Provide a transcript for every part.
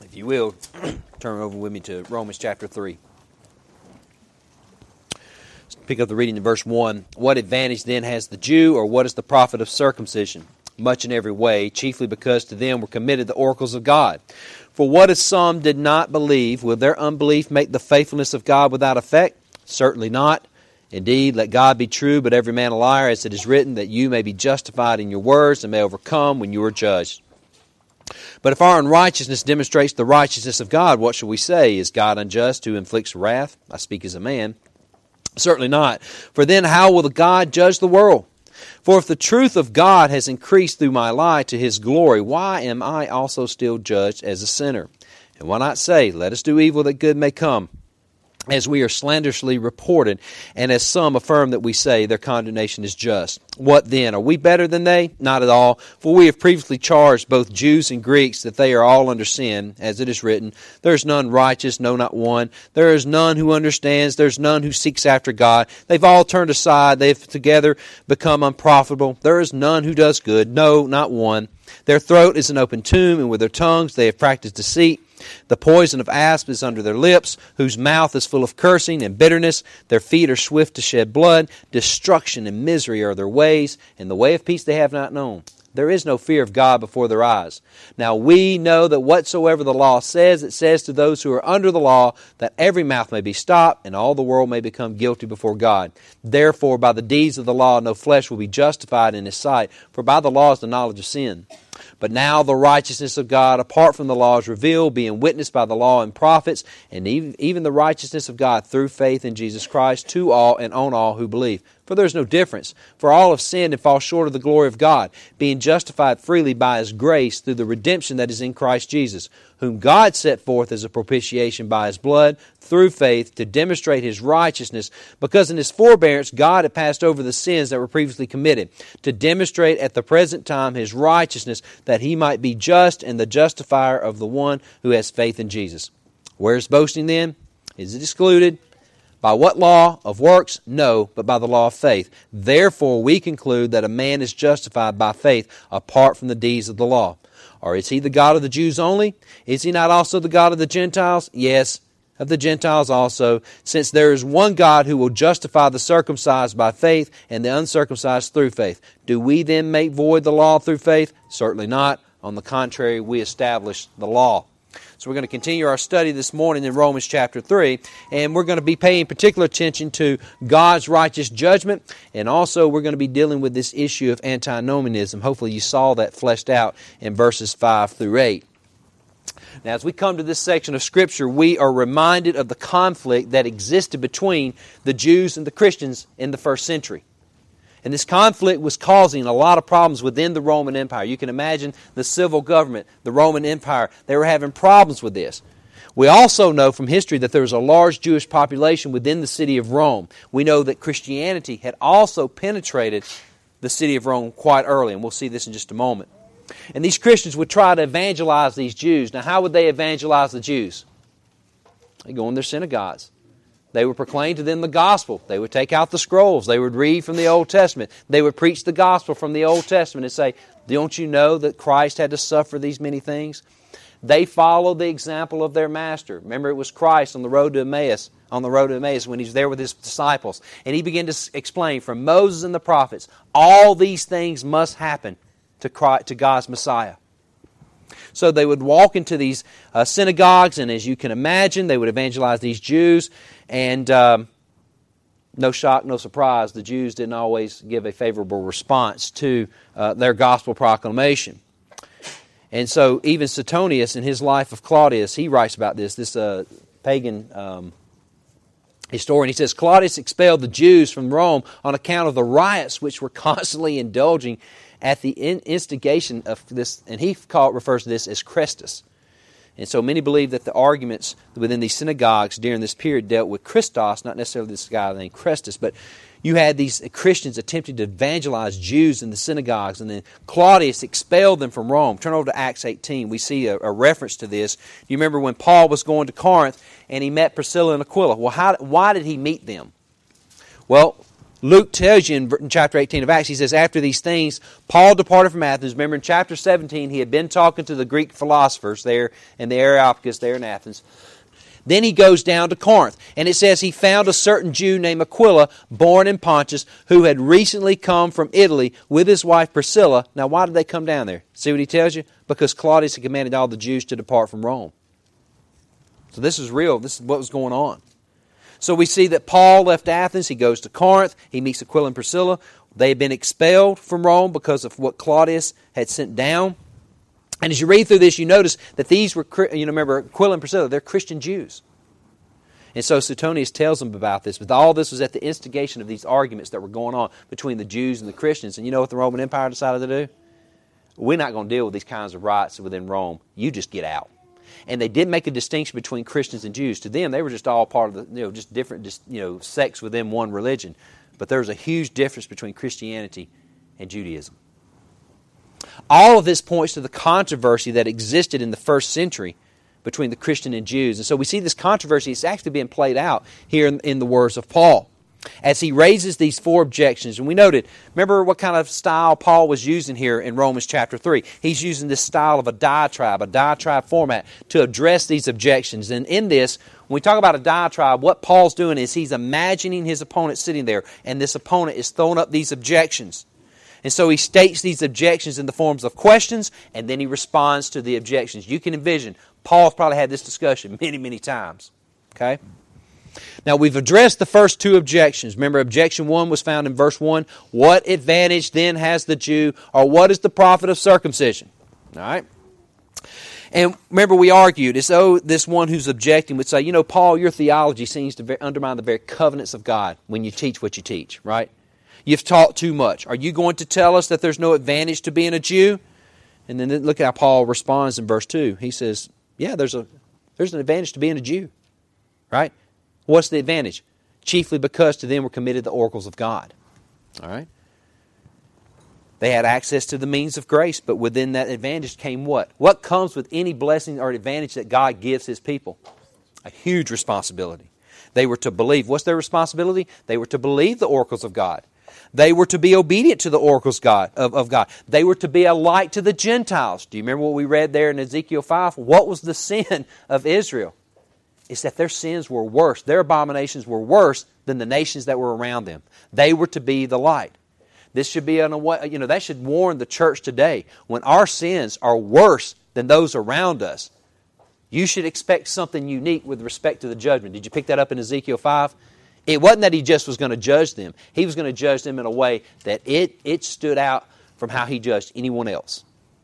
If you will, turn over with me to Romans chapter 3. Let's pick up the reading in verse 1. What advantage then has the Jew, or what is the profit of circumcision? Much in every way, chiefly because to them were committed the oracles of God. For what if some did not believe? Will their unbelief make the faithfulness of God without effect? Certainly not. Indeed, let God be true, but every man a liar, as it is written, that you may be justified in your words and may overcome when you are judged. But if our unrighteousness demonstrates the righteousness of God, what shall we say? Is God unjust who inflicts wrath? I speak as a man. Certainly not. For then how will the God judge the world? For if the truth of God has increased through my lie to His glory, why am I also still judged as a sinner? And why not say, let us do evil that good may come? As we are slanderously reported, and as some affirm that we say, their condemnation is just. What then? Are we better than they? Not at all. For we have previously charged both Jews and Greeks that they are all under sin, as it is written, there is none righteous, no, not one. There is none who understands. There is none who seeks after God. They've all turned aside. They've together become unprofitable. There is none who does good, no, not one. Their throat is an open tomb, and with their tongues they have practiced deceit. The poison of asp is under their lips, whose mouth is full of cursing and bitterness. Their feet are swift to shed blood. Destruction and misery are their ways, and the way of peace they have not known. There is no fear of God before their eyes. Now we know that whatsoever the law says, it says to those who are under the law, that every mouth may be stopped, and all the world may become guilty before God. Therefore, by the deeds of the law, no flesh will be justified in His sight, for by the law is the knowledge of sin. But now the righteousness of God apart from the law is revealed, being witnessed by the law and prophets, and even the righteousness of God through faith in Jesus Christ to all and on all who believe. For there is no difference. For all have sinned and fall short of the glory of God, being justified freely by His grace through the redemption that is in Christ Jesus, whom God set forth as a propitiation by His blood through faith to demonstrate His righteousness, because in His forbearance God had passed over the sins that were previously committed, to demonstrate at the present time His righteousness, that He might be just and the justifier of the one who has faith in Jesus. Where is boasting then? Is it excluded? By what law? Of works? No, but by the law of faith. Therefore we conclude that a man is justified by faith apart from the deeds of the law. Or is He the God of the Jews only? Is He not also the God of the Gentiles? Yes, of the Gentiles also, since there is one God who will justify the circumcised by faith and the uncircumcised through faith. Do we then make void the law through faith? Certainly not. On the contrary, we establish the law. So we're going to continue our study this morning in Romans chapter 3, and we're going to be paying particular attention to God's righteous judgment, and also we're going to be dealing with this issue of antinomianism. Hopefully you saw that fleshed out in verses 5 through 8. Now, as we come to this section of Scripture, we are reminded of the conflict that existed between the Jews and the Christians in the first century. And this conflict was causing a lot of problems within the Roman Empire. You can imagine the civil government, the Roman Empire, they were having problems with this. We also know from history that there was a large Jewish population within the city of Rome. We know that Christianity had also penetrated the city of Rome quite early, and we'll see this in just a moment. And these Christians would try to evangelize these Jews. Now, how would they evangelize the Jews? They go in their synagogues. They would proclaim to them the gospel. They would take out the scrolls. They would read from the Old Testament. They would preach the gospel from the Old Testament and say, don't you know that Christ had to suffer these many things? They followed the example of their master. Remember, it was Christ on the road to Emmaus, when He was there with His disciples. And He began to explain from Moses and the prophets, all these things must happen to God's Messiah. So they would walk into these synagogues, and as you can imagine, they would evangelize these Jews. And no shock, no surprise, the Jews didn't always give a favorable response to their gospel proclamation. And so even Suetonius, in his Life of Claudius, he writes about this pagan historian. He says, Claudius expelled the Jews from Rome on account of the riots which were constantly indulging at the instigation of this, and he refers to this as Christus. And so many believe that the arguments within these synagogues during this period dealt with Christos, not necessarily this guy named Christus, but you had these Christians attempting to evangelize Jews in the synagogues, and then Claudius expelled them from Rome. Turn over to Acts 18. We see a reference to this. You remember when Paul was going to Corinth, and he met Priscilla and Aquila. Well, why did he meet them? Well, Luke tells you in chapter 18 of Acts, he says, after these things, Paul departed from Athens. Remember in chapter 17, he had been talking to the Greek philosophers there in the Areopagus there in Athens. Then he goes down to Corinth, and it says he found a certain Jew named Aquila, born in Pontus, who had recently come from Italy with his wife Priscilla. Now, why did they come down there? See what he tells you? Because Claudius had commanded all the Jews to depart from Rome. So this is real. This is what was going on. So we see that Paul left Athens. He goes to Corinth. He meets Aquila and Priscilla. They had been expelled from Rome because of what Claudius had sent down. And as you read through this, you notice that these were, remember, Aquila and Priscilla, they're Christian Jews. And so Suetonius tells them about this. But all this was at the instigation of these arguments that were going on between the Jews and the Christians. And you know what the Roman Empire decided to do? We're not going to deal with these kinds of rights within Rome. You just get out. And they did make a distinction between Christians and Jews. To them, they were just all part of the, just different, sects within one religion. But there was a huge difference between Christianity and Judaism. All of this points to the controversy that existed in the first century between the Christian and Jews. And so we see this controversy is actually being played out here in the words of Paul. As he raises these four objections, and we noted, remember what kind of style Paul was using here in Romans chapter 3. He's using this style of a diatribe format to address these objections. And in this, when we talk about a diatribe, what Paul's doing is he's imagining his opponent sitting there, and this opponent is throwing up these objections. And so he states these objections in the forms of questions, and then he responds to the objections. You can envision, Paul's probably had this discussion many, many times. Okay? Now, we've addressed the first two objections. Remember, objection 1 was found in verse 1. What advantage then has the Jew, or what is the profit of circumcision? All right? And remember, we argued as though this one who's objecting would say, Paul, your theology seems to undermine the very covenants of God when you teach what you teach, right? You've taught too much. Are you going to tell us that there's no advantage to being a Jew? And then look at how Paul responds in verse 2. He says, yeah, there's an advantage to being a Jew, right? What's the advantage? Chiefly because to them were committed the oracles of God. All right? They had access to the means of grace, but within that advantage came what? What comes with any blessing or advantage that God gives His people? A huge responsibility. They were to believe. What's their responsibility? They were to believe the oracles of God. They were to be obedient to the oracles of God. They were to be a light to the Gentiles. Do you remember what we read there in Ezekiel 5? What was the sin of Israel? It's that their sins were worse. Their abominations were worse than the nations that were around them. They were to be the light. This should be, that should warn the church today. When our sins are worse than those around us, you should expect something unique with respect to the judgment. Did you pick that up in Ezekiel 5? It wasn't that He just was going to judge them. He was going to judge them in a way that it stood out from how He judged anyone else.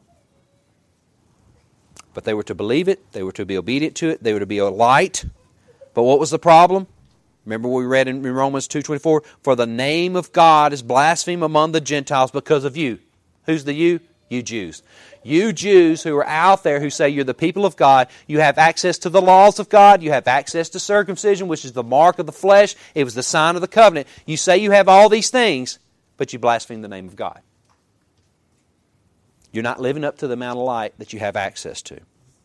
But they were to believe it. They were to be obedient to it. They were to be a light. But what was the problem? Remember what we read in Romans 2:24? For the name of God is blasphemed among the Gentiles because of you. Who's the you? You Jews. You Jews who are out there who say you're the people of God, you have access to the laws of God, you have access to circumcision, which is the mark of the flesh, it was the sign of the covenant. You say you have all these things, but you blaspheme the name of God. You're not living up to the amount of light that you have access to.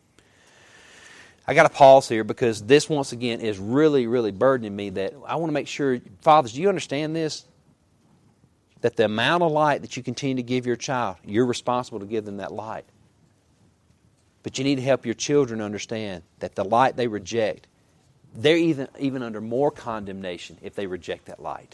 I got to pause here because this, once again, is really, really burdening me that I want to make sure, fathers, do you understand this? That the amount of light that you continue to give your child, you're responsible to give them that light. But you need to help your children understand that the light they reject, they're even under more condemnation if they reject that light.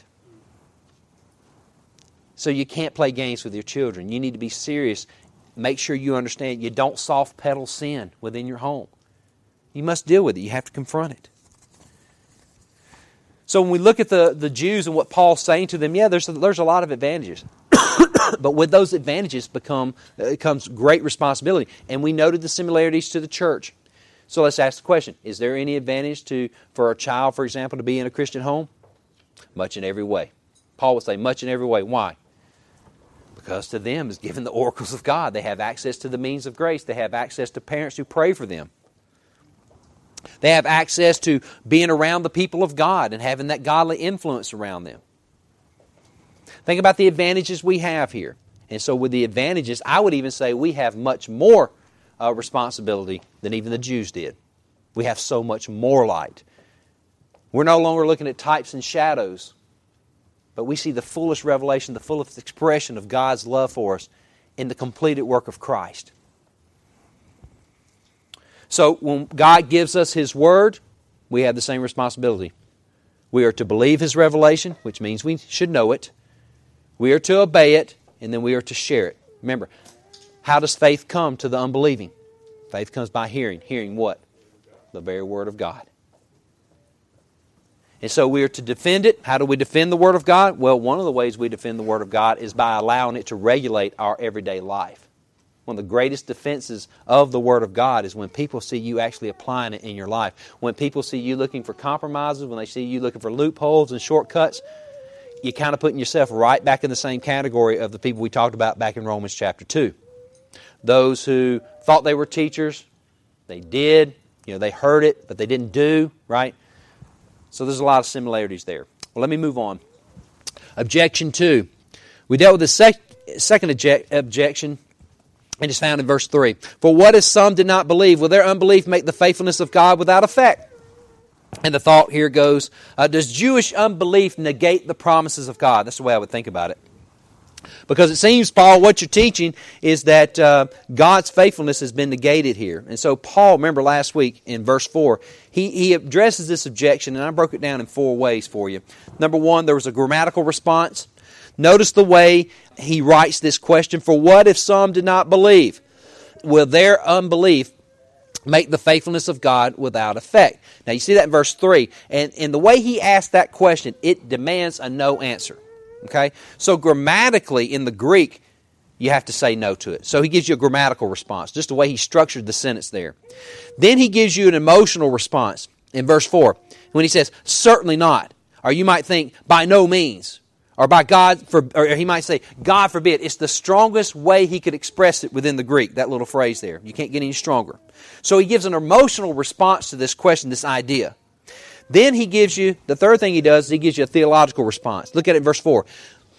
So you can't play games with your children. You need to be serious. Make sure you understand you don't soft pedal sin within your home. You must deal with it. You have to confront it. So when we look at the Jews and what Paul's saying to them, yeah, there's a lot of advantages. But with those advantages comes great responsibility. And we noted the similarities to the church. So let's ask the question, is there any advantage for a child, for example, to be in a Christian home? Much in every way. Paul would say much in every way. Why? Because to them is given the oracles of God. They have access to the means of grace. They have access to parents who pray for them. They have access to being around the people of God and having that godly influence around them. Think about the advantages we have here. And so with the advantages, I would even say we have much more responsibility than even the Jews did. We have so much more light. We're no longer looking at types and shadows. but we see the fullest revelation, the fullest expression of God's love for us in the completed work of Christ. So when God gives us His Word, we have the same responsibility. We are to believe His revelation, which means we should know it. We are to obey it, and then we are to share it. Remember, how does faith come to the unbelieving? Faith comes by hearing. Hearing what? The very Word of God. And so we are to defend it. How do we defend the Word of God? Well, one of the ways we defend the Word of God is by allowing it to regulate our everyday life. One of the greatest defenses of the Word of God is when people see you actually applying it in your life. When people see you looking for compromises, when they see you looking for loopholes and shortcuts, you're kind of putting yourself right back in the same category of the people we talked about back in Romans chapter 2. Those who thought they were teachers, they did, they heard it, but they didn't do, right? So there's a lot of similarities there. Well, let me move on. Objection 2. We dealt with the second objection, and it's found in verse 3. For what if some did not believe? Will their unbelief make the faithfulness of God without effect? And the thought here goes, does Jewish unbelief negate the promises of God? That's the way I would think about it. Because it seems, Paul, what you're teaching is that God's faithfulness has been negated here. And so Paul, remember last week in verse 4, he addresses this objection, and I broke it down in 4 ways for you. Number 1, there was a grammatical response. Notice the way he writes this question, for what if some did not believe? Will their unbelief make the faithfulness of God without effect? Now you see that in verse 3, and in the way he asked that question, it demands a no answer. Okay? So grammatically in the Greek, you have to say no to it. So he gives you a grammatical response, just the way he structured the sentence there. Then he gives you an emotional response in verse 4, when he says, certainly not. Or you might think, by no means. Or by God, or he might say, God forbid. It's the strongest way he could express it within the Greek, that little phrase there. You can't get any stronger. So he gives an emotional response to this question, this idea. Then he gives you, the third thing he does is he gives you a theological response. Look at it in verse 4.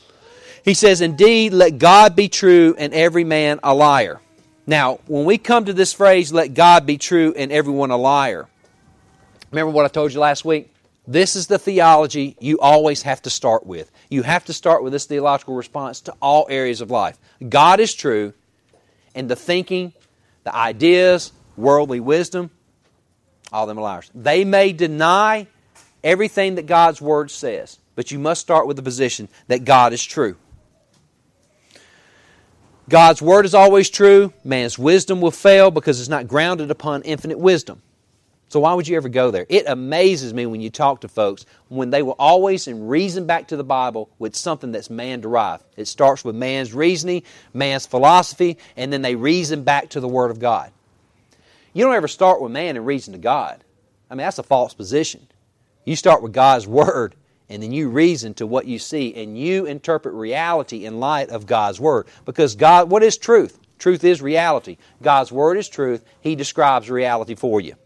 He says, indeed, let God be true and every man a liar. Now, when we come to this phrase, let God be true and everyone a liar, remember what I told you last week? This is the theology you always have to start with. You have to start with this theological response to all areas of life. God is true, and the thinking, the ideas, worldly wisdom, all of them are liars. They may deny everything that God's Word says, but you must start with the position that God is true. God's Word is always true. Man's wisdom will fail because it's not grounded upon infinite wisdom. So why would you ever go there? It amazes me when you talk to folks when they will always reason back to the Bible with something that's man-derived. It starts with man's reasoning, man's philosophy, and then they reason back to the Word of God. You don't ever start with man and reason to God. I mean, that's a false position. You start with God's Word, and then you reason to what you see, and you interpret reality in light of God's Word. Because God, what is truth? Truth is reality. God's Word is truth. He describes reality for you.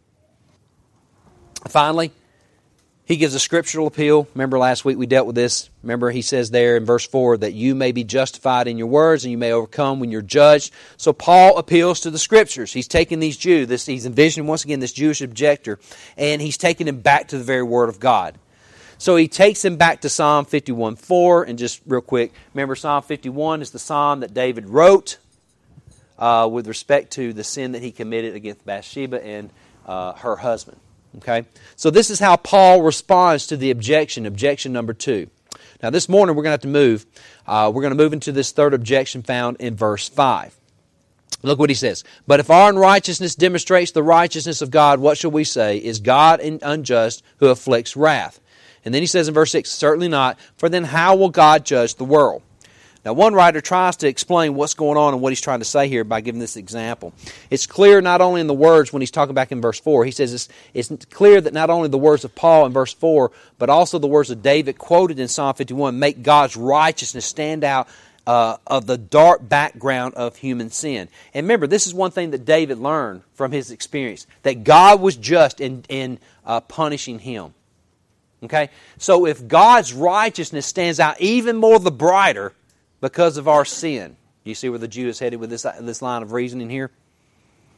Finally, he gives a scriptural appeal. Remember last week we dealt with this. Remember he says there in verse 4 that you may be justified in your words and you may overcome when you're judged. So Paul appeals to the Scriptures. He's taking these Jews, he's envisioning once again this Jewish objector, and he's taking them back to the very Word of God. So he takes them back to Psalm 51:4, and just real quick, remember Psalm 51 is the psalm that David wrote with respect to the sin that he committed against Bathsheba and her husband. Okay, so this is how Paul responds to the objection number 2. Now this morning we're going to have to move. We're going to move into this third objection found in verse 5. Look what he says. But if our unrighteousness demonstrates the righteousness of God, what shall we say? Is God unjust who afflicts wrath? And then he says in verse 6, certainly not, for then how will God judge the world? Now, one writer tries to explain what's going on and what he's trying to say here by giving this example. It's clear not only in the words when he's talking back in verse 4. He says it's clear that not only the words of Paul in verse 4, but also the words of David quoted in Psalm 51 make God's righteousness stand out of the dark background of human sin. And remember, this is one thing that David learned from his experience, that God was just in punishing him. Okay? So if God's righteousness stands out even more the brighter because of our sin. Do you see where the Jew is headed with this line of reasoning here?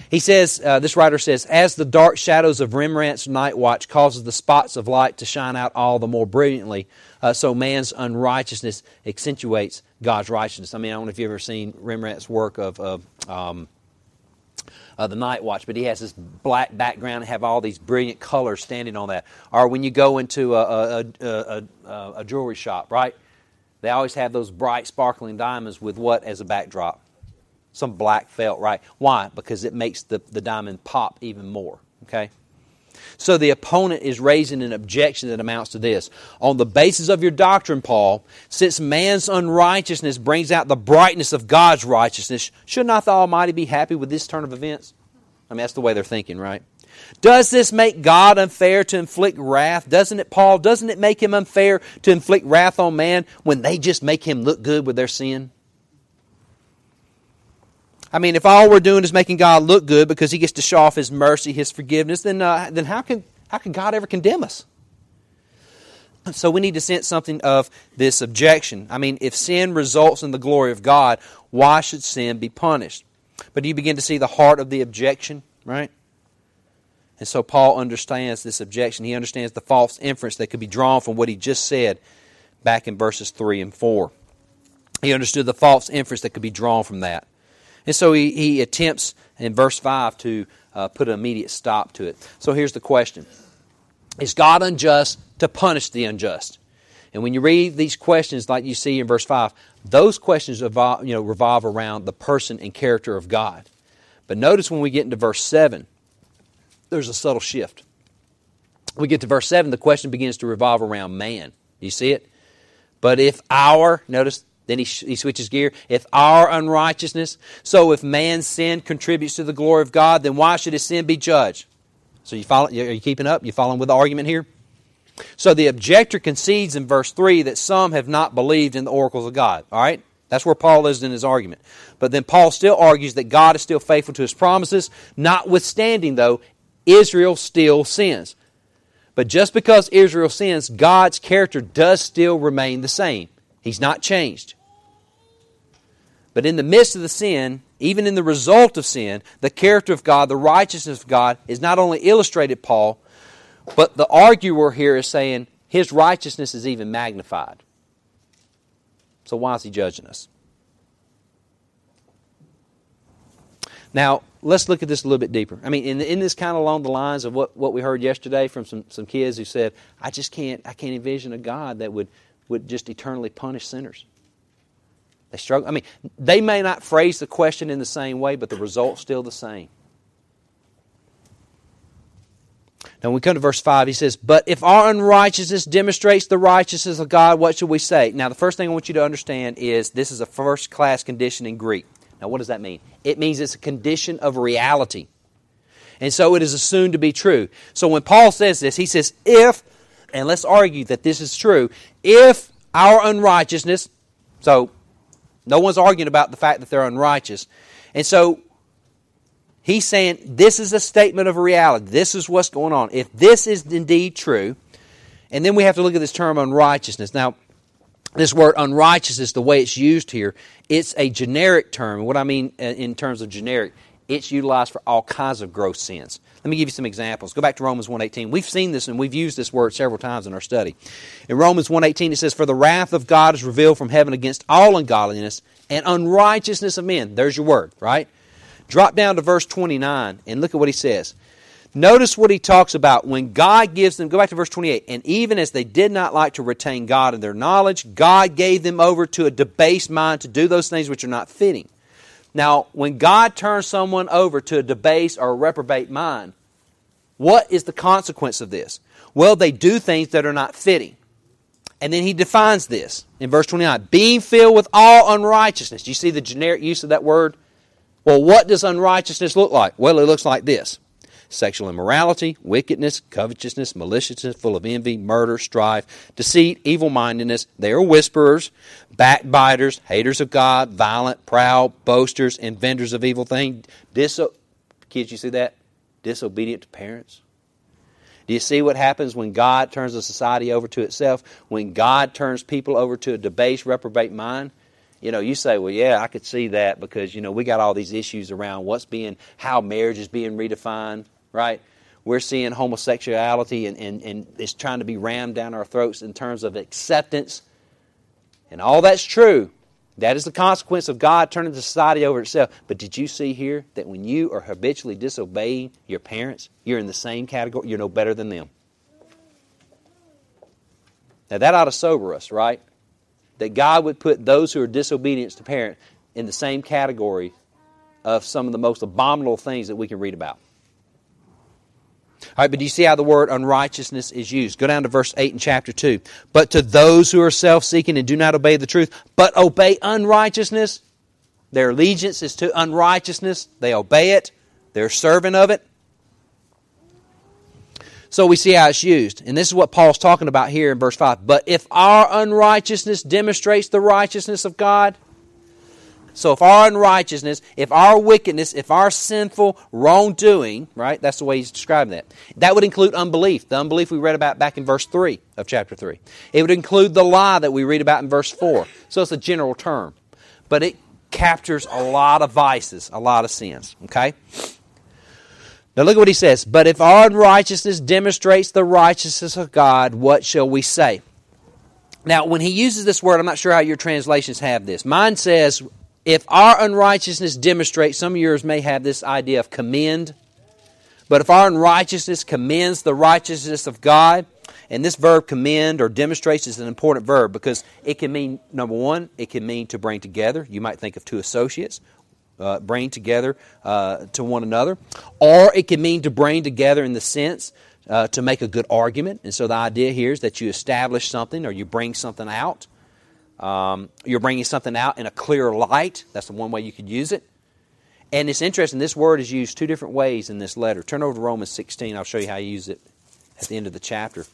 He says, this writer says, as the dark shadows of Rembrandt's night watch causes the spots of light to shine out all the more brilliantly, so man's unrighteousness accentuates God's righteousness. I mean, I don't know if you've ever seen Rembrandt's work of the night watch, but he has this black background and have all these brilliant colors standing on that. Or when you go into a jewelry shop, right? They always have those bright, sparkling diamonds with what as a backdrop? Some black felt, right? Why? Because it makes the diamond pop even more, okay? So the opponent is raising an objection that amounts to this. On the basis of your doctrine, Paul, since man's unrighteousness brings out the brightness of God's righteousness, should not the Almighty be happy with this turn of events? I mean, that's the way they're thinking, right? Does this make God unfair to inflict wrath? Doesn't it, Paul? Doesn't it make him unfair to inflict wrath on man when they just make him look good with their sin? I mean, if all we're doing is making God look good because He gets to show off His mercy, His forgiveness, then how can God ever condemn us? So we need to sense something of this objection. I mean, if sin results in the glory of God, why should sin be punished? But do you begin to see the heart of the objection, right? And so Paul understands this objection. He understands the false inference that could be drawn from what he just said back in verses 3 and 4. He understood the false inference that could be drawn from that. And so he attempts in verse 5 to put an immediate stop to it. So here's the question. Is God unjust to punish the unjust? And when you read these questions like you see in verse 5, those questions revolve around the person and character of God. But notice when we get into verse 7, there's a subtle shift. We get to verse 7, the question begins to revolve around man. Do you see it? But if notice, then he switches gear. If our unrighteousness, so if man's sin contributes to the glory of God, then why should his sin be judged? So are you keeping up? You following with the argument here? So the objector concedes in verse 3 that some have not believed in the oracles of God. All right? That's where Paul is in his argument. But then Paul still argues that God is still faithful to His promises, notwithstanding, though, Israel still sins. But just because Israel sins, God's character does still remain the same. He's not changed. But in the midst of the sin, even in the result of sin, the character of God, the righteousness of God, is not only illustrated, Paul, but the arguer here is saying His righteousness is even magnified. So why is He judging us? Now, let's look at this a little bit deeper. I mean, in this kind of along the lines of what we heard yesterday from some kids who said, I can't envision a God that would just eternally punish sinners. They struggle. I mean, they may not phrase the question in the same way, but the result's still the same. Now, when we come to verse 5, he says, but if our unrighteousness demonstrates the righteousness of God, what should we say? Now, the first thing I want you to understand is this is a first-class condition in Greek. Now, what does that mean? It means it's a condition of reality. And so it is assumed to be true. So when Paul says this, he says, if, and let's argue that this is true, if our unrighteousness, so no one's arguing about the fact that they're unrighteous. And so he's saying this is a statement of reality. This is what's going on. If this is indeed true, and then we have to look at this term unrighteousness. Now, this word unrighteousness, the way it's used here, it's a generic term. And what I mean in terms of generic, it's utilized for all kinds of gross sins. Let me give you some examples. Go back to Romans 1:18. We've seen this and we've used this word several times in our study. In Romans 1:18 it says, for the wrath of God is revealed from heaven against all ungodliness and unrighteousness of men. There's your word, right? Drop down to verse 29 and look at what he says. Notice what he talks about when God gives them, go back to verse 28, and even as they did not like to retain God in their knowledge, God gave them over to a debased mind to do those things which are not fitting. Now, when God turns someone over to a debased or a reprobate mind, what is the consequence of this? Well, they do things that are not fitting. And then he defines this in verse 29, being filled with all unrighteousness. Do you see the generic use of that word? Well, what does unrighteousness look like? Well, it looks like this. Sexual immorality, wickedness, covetousness, maliciousness, full of envy, murder, strife, deceit, evil-mindedness. They are whisperers, backbiters, haters of God, violent, proud, boasters, inventors of evil things. Kids, you see that? Disobedient to parents. Do you see what happens when God turns a society over to itself? When God turns people over to a debased, reprobate mind? You say, well, yeah, I could see that because, we got all these issues around how marriage is being redefined, right? We're seeing homosexuality and it's trying to be rammed down our throats in terms of acceptance. And all that's true. That is the consequence of God turning the society over itself. But did you see here that when you are habitually disobeying your parents, you're in the same category? You're no better than them. Now that ought to sober us, right? That God would put those who are disobedient to parents in the same category of some of the most abominable things that we can read about. All right, but do you see how the word unrighteousness is used? Go down to verse 8 in chapter 2. But to those who are self-seeking and do not obey the truth, but obey unrighteousness, their allegiance is to unrighteousness. They obey it. They're servant of it. So we see how it's used. And this is what Paul's talking about here in verse 5. But if our unrighteousness demonstrates the righteousness of God, so if our unrighteousness, if our wickedness, if our sinful wrongdoing, right, that's the way he's describing that. That would include unbelief. The unbelief we read about back in verse 3 of chapter 3. It would include the lie that we read about in verse 4. So it's a general term. But it captures a lot of vices, a lot of sins. Okay? Now look at what he says. But if our unrighteousness demonstrates the righteousness of God, what shall we say? Now when he uses this word, I'm not sure how your translations have this. Mine says, if our unrighteousness demonstrates, some of yours may have this idea of commend, but if our unrighteousness commends the righteousness of God, and this verb commend or demonstrates is an important verb because it can mean, number one, it can mean to bring together. You might think of two associates. Bring together to one another. Or it can mean to bring together in the sense to make a good argument. And so the idea here is that you establish something or you bring something out. You're bringing something out in a clear light. That's the one way you could use it. And it's interesting, this word is used two different ways in this letter. Turn over to Romans 16. I'll show you how you use it at the end of the chapter.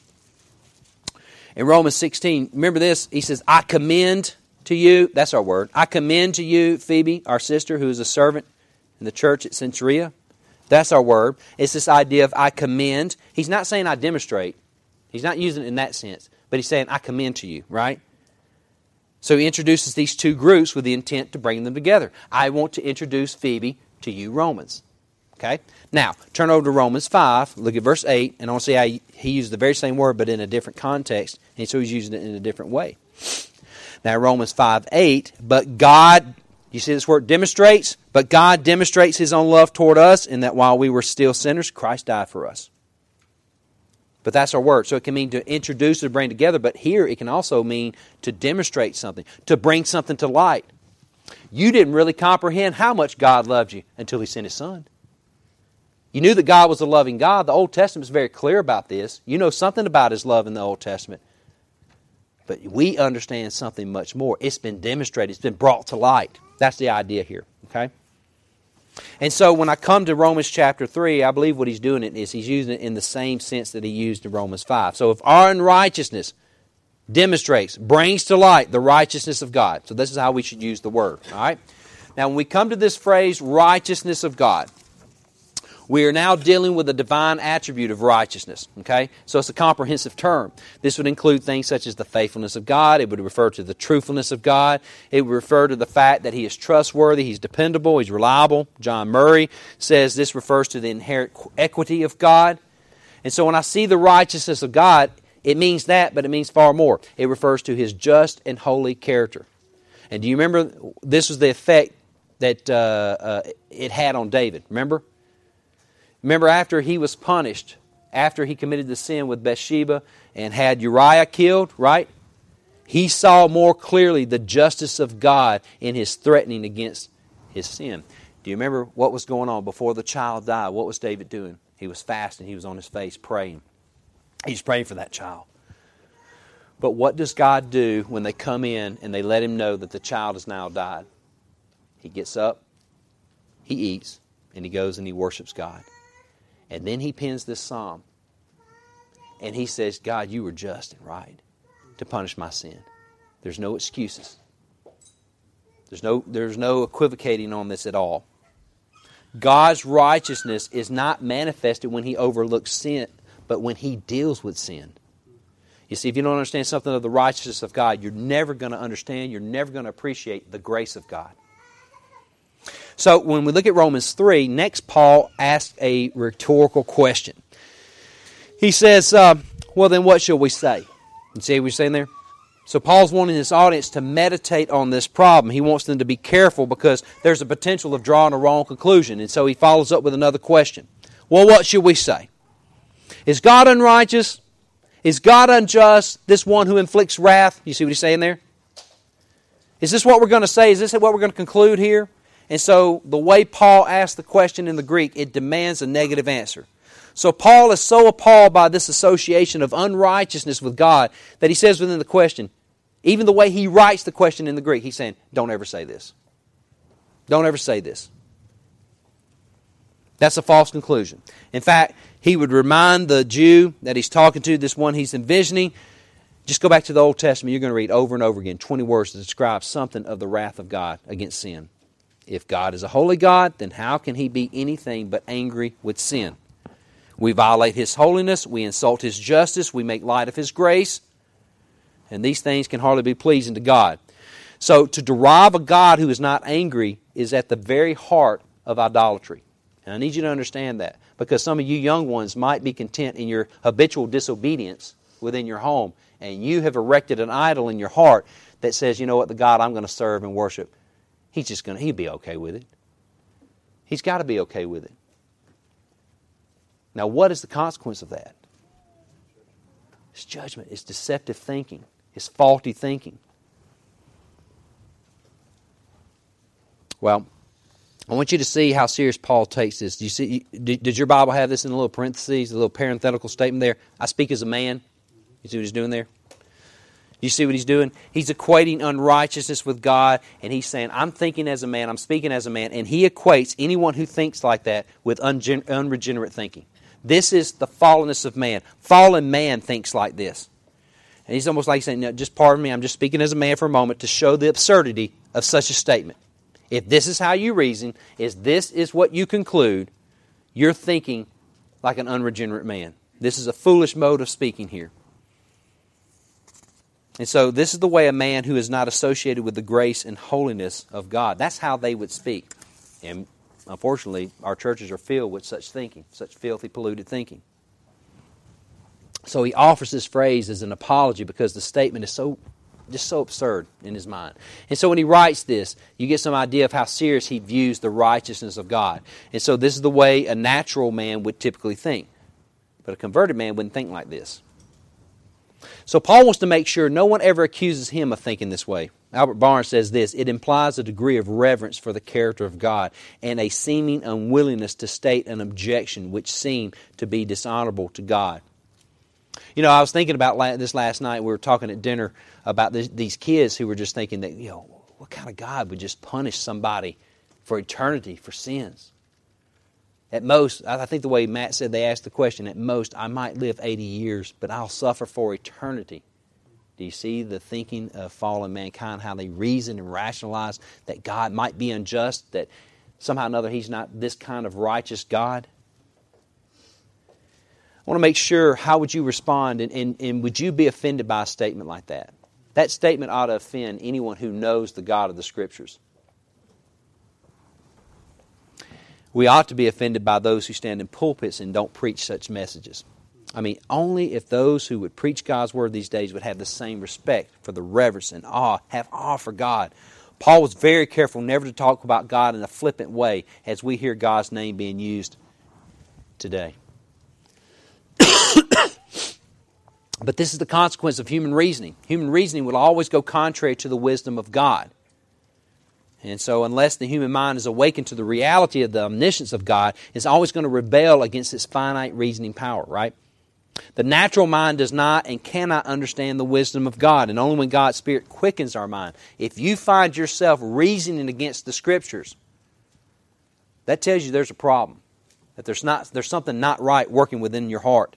In Romans 16, remember this, he says, I commend to you, that's our word. I commend to you Phoebe, our sister, who is a servant in the church at Cenchrea. That's our word. It's this idea of I commend. He's not saying I demonstrate. He's not using it in that sense. But he's saying I commend to you, right? So he introduces these two groups with the intent to bring them together. I want to introduce Phoebe to you Romans. Okay? Now, turn over to Romans 5. Look at verse 8. And I want to see how he used the very same word but in a different context. And so he's using it in a different way. Now Romans 5:8, but God, you see this word demonstrates? But God demonstrates His own love toward us in that while we were still sinners, Christ died for us. But that's our word. So it can mean to introduce or to bring together, but here it can also mean to demonstrate something, to bring something to light. You didn't really comprehend how much God loved you until He sent His Son. You knew that God was a loving God. The Old Testament is very clear about this. You know something about His love in the Old Testament. But we understand something much more. It's been demonstrated. It's been brought to light. That's the idea here. Okay? And so when I come to Romans chapter 3, I believe what he's doing is he's using it in the same sense that he used in Romans 5. So if our unrighteousness demonstrates, brings to light the righteousness of God. So this is how we should use the word. All right? Now when we come to this phrase, righteousness of God, we are now dealing with a divine attribute of righteousness. Okay? So it's a comprehensive term. This would include things such as the faithfulness of God. It would refer to the truthfulness of God. It would refer to the fact that He is trustworthy, He's dependable, He's reliable. John Murray says this refers to the inherent equity of God. And so when I see the righteousness of God, it means that, but it means far more. It refers to His just and holy character. And do you remember this was the effect that it had on David? Remember after he was punished, after he committed the sin with Bathsheba and had Uriah killed, right? He saw more clearly the justice of God in his threatening against his sin. Do you remember what was going on before the child died? What was David doing? He was fasting. He was on his face praying. He's praying for that child. But what does God do when they come in and they let him know that the child has now died? He gets up, he eats, and he goes and he worships God. And then he pens this psalm. And he says, God, you were just and right to punish my sin. There's no excuses. There's no equivocating on this at all. God's righteousness is not manifested when He overlooks sin, but when He deals with sin. You see, if you don't understand something of the righteousness of God, you're never going to understand, you're never going to appreciate the grace of God. So when we look at Romans 3, next Paul asks a rhetorical question. He says, well then what shall we say? You see what he's saying there? So Paul's wanting his audience to meditate on this problem. He wants them to be careful because there's a potential of drawing a wrong conclusion. And so he follows up with another question. Well, what should we say? Is God unrighteous? Is God unjust, this one who inflicts wrath? You see what he's saying there? Is this what we're going to say? Is this what we're going to conclude here? And so the way Paul asks the question in the Greek, it demands a negative answer. So Paul is so appalled by this association of unrighteousness with God that he says within the question, even the way he writes the question in the Greek, he's saying, don't ever say this. Don't ever say this. That's a false conclusion. In fact, he would remind the Jew that he's talking to, this one he's envisioning, just go back to the Old Testament. You're going to read over and over again 20 words to describe something of the wrath of God against sin. If God is a holy God, then how can He be anything but angry with sin? We violate His holiness, we insult His justice, we make light of His grace, and these things can hardly be pleasing to God. So to derive a God who is not angry is at the very heart of idolatry. And I need you to understand that, because some of you young ones might be content in your habitual disobedience within your home, and you have erected an idol in your heart that says, you know what, the God I'm going to serve and worship, he'll be okay with it. He's got to be okay with it. Now, what is the consequence of that? It's judgment. It's deceptive thinking. It's faulty thinking. Well, I want you to see how serious Paul takes this. Do you see? Did your Bible have this in a little parentheses, a little parenthetical statement there? I speak as a man. You see what he's doing there? You see what he's doing? He's equating unrighteousness with God, and he's saying, I'm thinking as a man, I'm speaking as a man, and he equates anyone who thinks like that with unregenerate thinking. This is the fallenness of man. Fallen man thinks like this. And he's almost like saying, no, just pardon me, I'm just speaking as a man for a moment to show the absurdity of such a statement. If this is how you reason, if this is what you conclude, you're thinking like an unregenerate man. This is a foolish mode of speaking here. And so this is the way a man who is not associated with the grace and holiness of God, that's how they would speak. And unfortunately, our churches are filled with such thinking, such filthy, polluted thinking. So he offers this phrase as an apology because the statement is so absurd in his mind. And so when he writes this, you get some idea of how serious he views the righteousness of God. And so this is the way a natural man would typically think. But a converted man wouldn't think like this. So Paul wants to make sure no one ever accuses him of thinking this way. Albert Barnes says this, it implies a degree of reverence for the character of God and a seeming unwillingness to state an objection which seemed to be dishonorable to God. You know, I was thinking about this last night. We were talking at dinner about these kids who were just thinking that, what kind of God would just punish somebody for eternity for sins? At most, I think the way Matt said, they asked the question, at most, I might live 80 years, but I'll suffer for eternity. Do you see the thinking of fallen mankind, how they reason and rationalize that God might be unjust, that somehow or another He's not this kind of righteous God? I want to make sure, how would you respond, and would you be offended by a statement like that? That statement ought to offend anyone who knows the God of the Scriptures. We ought to be offended by those who stand in pulpits and don't preach such messages. I mean, only if those who would preach God's Word these days would have the same respect for the reverence and have awe for God. Paul was very careful never to talk about God in a flippant way as we hear God's name being used today. But this is the consequence of human reasoning. Human reasoning will always go contrary to the wisdom of God. And so unless the human mind is awakened to the reality of the omniscience of God, it's always going to rebel against its finite reasoning power, right? The natural mind does not and cannot understand the wisdom of God, and only when God's Spirit quickens our mind. If you find yourself reasoning against the Scriptures, that tells you there's a problem, that there's something not right working within your heart.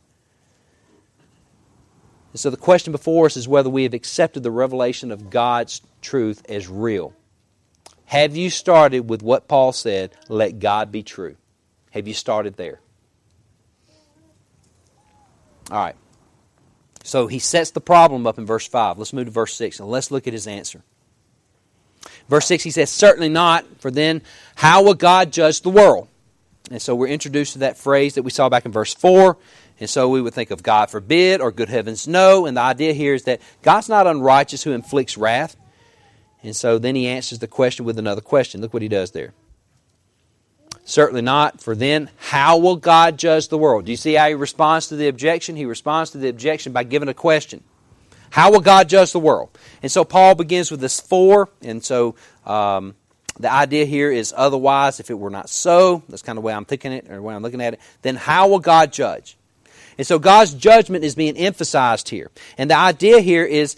And so the question before us is whether we have accepted the revelation of God's truth as real. Have you started with what Paul said, let God be true? Have you started there? All right. So he sets the problem up in verse 5. Let's move to verse 6 and let's look at his answer. Verse 6, he says, certainly not, for then how will God judge the world? And so we're introduced to that phrase that we saw back in verse 4. And so we would think of God forbid or good heavens no. And the idea here is that God's not unrighteous who inflicts wrath. And so then he answers the question with another question. Look what he does there. Certainly not, for then how will God judge the world? Do you see how he responds to the objection? He responds to the objection by giving a question. How will God judge the world? And so Paul begins with this for, and so the idea here is otherwise, if it were not so, that's kind of the way I'm thinking it, or the way I'm looking at it, then how will God judge? And so God's judgment is being emphasized here. And the idea here is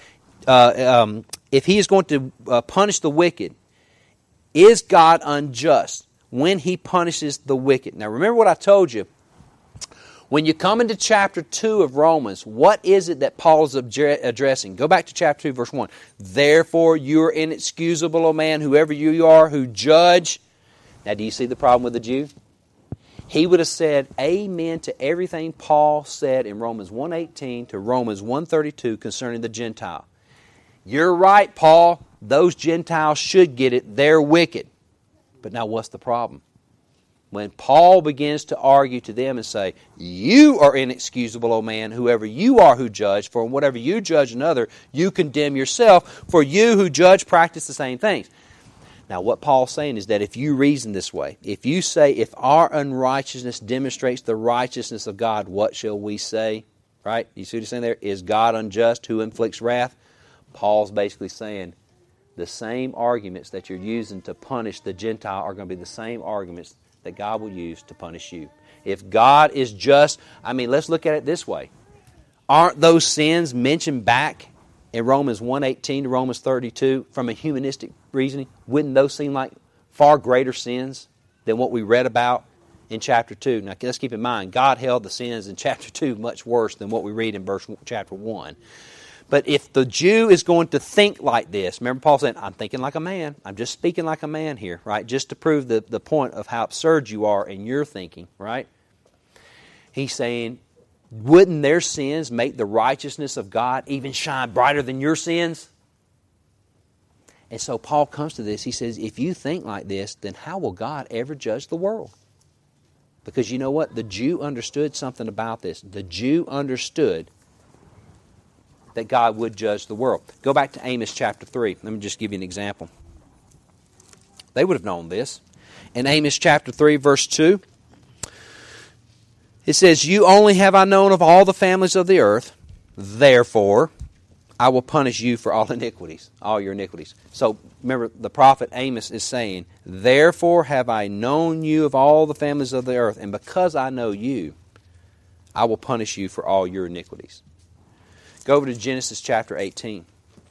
if he is going to punish the wicked, is God unjust when he punishes the wicked? Now remember what I told you. When you come into chapter 2 of Romans, what is it that Paul is addressing? Go back to chapter 2, verse 1. Therefore you are inexcusable, O man, whoever you are, who judge. Now do you see the problem with the Jew? He would have said amen to everything Paul said in Romans 1:18 to Romans 1:32 concerning the Gentile. You're right, Paul. Those Gentiles should get it. They're wicked. But now what's the problem? When Paul begins to argue to them and say, you are inexcusable, O man, whoever you are who judge, for whatever you judge another, you condemn yourself, for you who judge practice the same things. Now what Paul's saying is that if you reason this way, if you say, if our unrighteousness demonstrates the righteousness of God, what shall we say? Right? You see what he's saying there? Is God unjust who inflicts wrath? Paul's basically saying the same arguments that you're using to punish the Gentile are going to be the same arguments that God will use to punish you. If God is just, let's look at it this way. Aren't those sins mentioned back in Romans 1:18 to Romans 32 from a humanistic reasoning? Wouldn't those seem like far greater sins than what we read about in chapter 2? Now let's keep in mind, God held the sins in chapter 2 much worse than what we read in chapter 1. But if the Jew is going to think like this, remember Paul saying, I'm thinking like a man. I'm just speaking like a man here, right? Just to prove the point of how absurd you are in your thinking, right? He's saying, wouldn't their sins make the righteousness of God even shine brighter than your sins? And so Paul comes to this. He says, if you think like this, then how will God ever judge the world? Because you know what? The Jew understood something about this. The Jew understood that God would judge the world. Go back to Amos chapter 3. Let me just give you an example. They would have known this. In Amos chapter 3, verse 2, it says, you only have I known of all the families of the earth, therefore I will punish you for all iniquities, all your iniquities. So remember, the prophet Amos is saying, therefore have I known you of all the families of the earth, and because I know you, I will punish you for all your iniquities. Go over to Genesis chapter 18.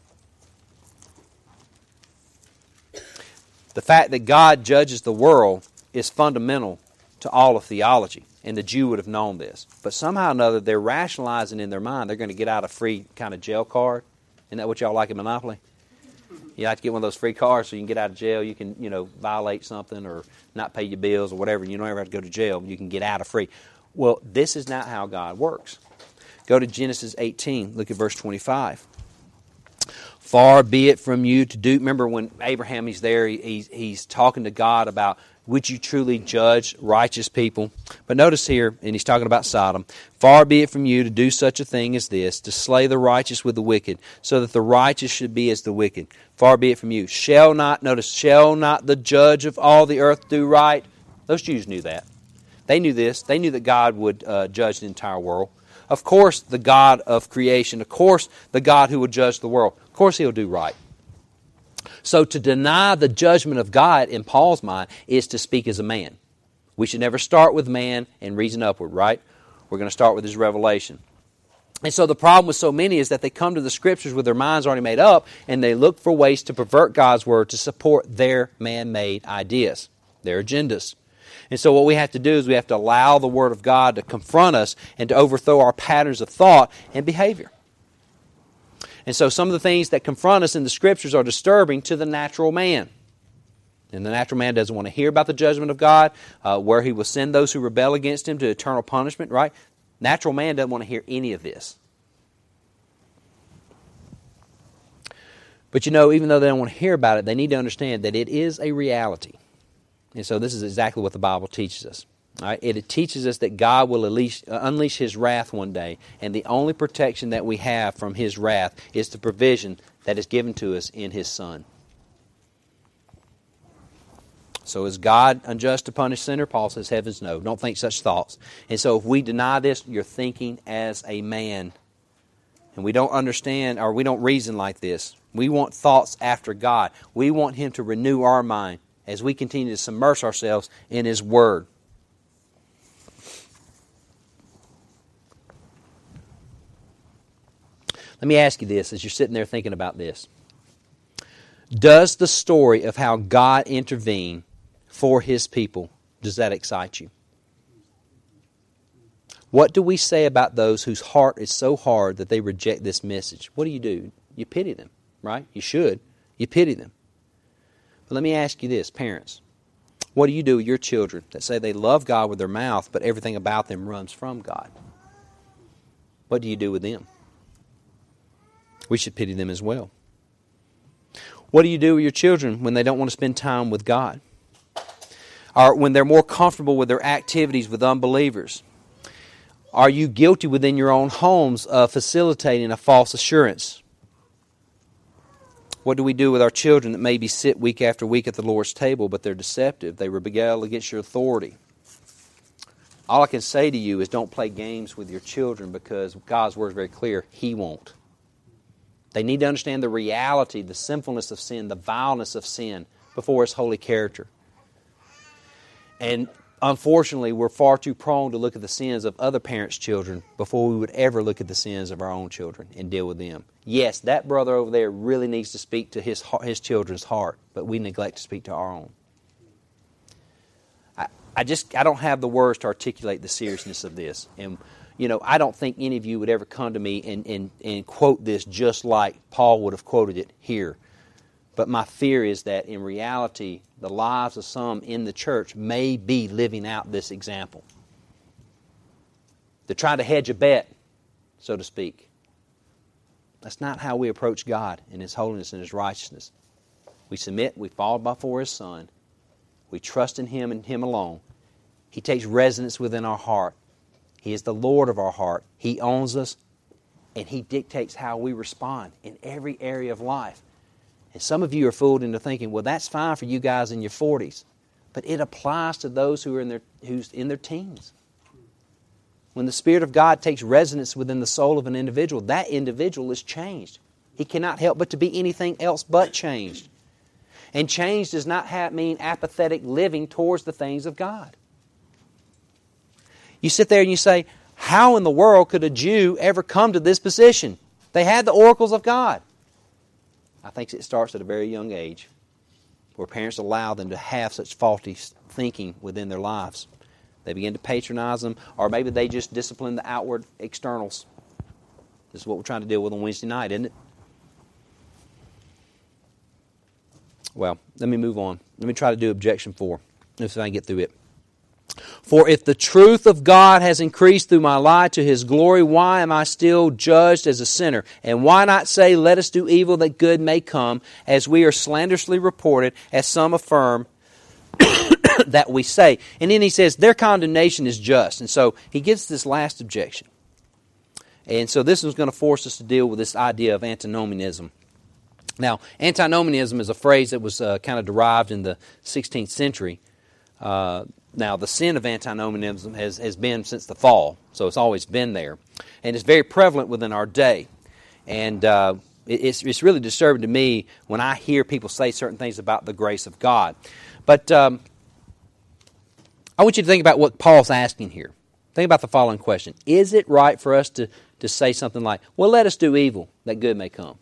The fact that God judges the world is fundamental to all of theology, and the Jew would have known this. But somehow or another, they're rationalizing in their mind they're going to get out a free kind of jail card. Isn't that what y'all like in Monopoly? You like to get one of those free cards so you can get out of jail. You can, violate something or not pay your bills or whatever. You don't ever have to go to jail. You can get out of free. Well, this is not how God works. Go to Genesis 18. Look at verse 25. Far be it from you to do... Remember when Abraham is there, he's talking to God about, would you truly judge righteous people? But notice here, and he's talking about Sodom. Far be it from you to do such a thing as this, to slay the righteous with the wicked, so that the righteous should be as the wicked. Far be it from you. Shall not the judge of all the earth do right? Those Jews knew that. They knew this. They knew that God would judge the entire world. Of course, the God of creation. Of course, the God who will judge the world. Of course, He'll do right. So to deny the judgment of God in Paul's mind is to speak as a man. We should never start with man and reason upward, right? We're going to start with his revelation. And so the problem with so many is that they come to the Scriptures with their minds already made up, and they look for ways to pervert God's Word to support their man-made ideas, their agendas. And so what we have to do is we have to allow the Word of God to confront us and to overthrow our patterns of thought and behavior. And so some of the things that confront us in the Scriptures are disturbing to the natural man. And the natural man doesn't want to hear about the judgment of God, where He will send those who rebel against Him to eternal punishment, right? Natural man doesn't want to hear any of this. But even though they don't want to hear about it, they need to understand that it is a reality. And so this is exactly what the Bible teaches us. All right? It teaches us that God will unleash His wrath one day, and the only protection that we have from His wrath is the provision that is given to us in His Son. So is God unjust to punish sinner? Paul says, heavens no. Don't think such thoughts. And so if we deny this, you're thinking as a man. And we don't understand, or we don't reason like this. We want thoughts after God. We want Him to renew our mind as we continue to submerge ourselves in His Word. Let me ask you this as you're sitting there thinking about this. Does the story of how God intervened for His people, does that excite you? What do we say about those whose heart is so hard that they reject this message? What do? You pity them, right? You should. You pity them. But let me ask you this, parents. What do you do with your children that say they love God with their mouth, but everything about them runs from God? What do you do with them? We should pity them as well. What do you do with your children when they don't want to spend time with God? Or when they're more comfortable with their activities with unbelievers? Are you guilty within your own homes of facilitating a false assurance? What do we do with our children that maybe sit week after week at the Lord's table, but they're deceptive? They rebel against your authority. All I can say to you is don't play games with your children, because God's Word is very clear. He won't. They need to understand the reality, the sinfulness of sin, the vileness of sin before His holy character. And unfortunately, we're far too prone to look at the sins of other parents' children before we would ever look at the sins of our own children and deal with them. Yes, that brother over there really needs to speak to his children's heart, but we neglect to speak to our own. I don't have the words to articulate the seriousness of this. And I don't think any of you would ever come to me and quote this just like Paul would have quoted it here. But my fear is that in reality, the lives of some in the church may be living out this example. They're trying to hedge a bet, so to speak. That's not how we approach God in His holiness and His righteousness. We submit, we fall before His Son. We trust in Him and Him alone. He takes residence within our heart. He is the Lord of our heart. He owns us, and He dictates how we respond in every area of life. And some of you are fooled into thinking, well, that's fine for you guys in your 40s. But it applies to those who's in their teens. When the Spirit of God takes residence within the soul of an individual, that individual is changed. He cannot help but to be anything else but changed. And change does not mean apathetic living towards the things of God. You sit there and you say, how in the world could a Jew ever come to this position? They had the oracles of God. I think it starts at a very young age, where parents allow them to have such faulty thinking within their lives. They begin to patronize them, or maybe they just discipline the outward externals. This is what we're trying to deal with on Wednesday night, isn't it? Well, let me move on. Let me try to do objection 4. Let's see if I can get through it. For if the truth of God has increased through my lie to His glory, why am I still judged as a sinner? And why not say, let us do evil that good may come, as we are slanderously reported, as some affirm that we say. And then he says, their condemnation is just. And so he gives this last objection. And so this is going to force us to deal with this idea of antinomianism. Now, antinomianism is a phrase that was kind of derived in the 16th century. Now, the sin of antinomianism has been since the fall, so it's always been there. And it's very prevalent within our day. And it's really disturbing to me when I hear people say certain things about the grace of God. But I want you to think about what Paul's asking here. Think about the following question. Is it right for us to say something like, well, let us do evil, that good may come?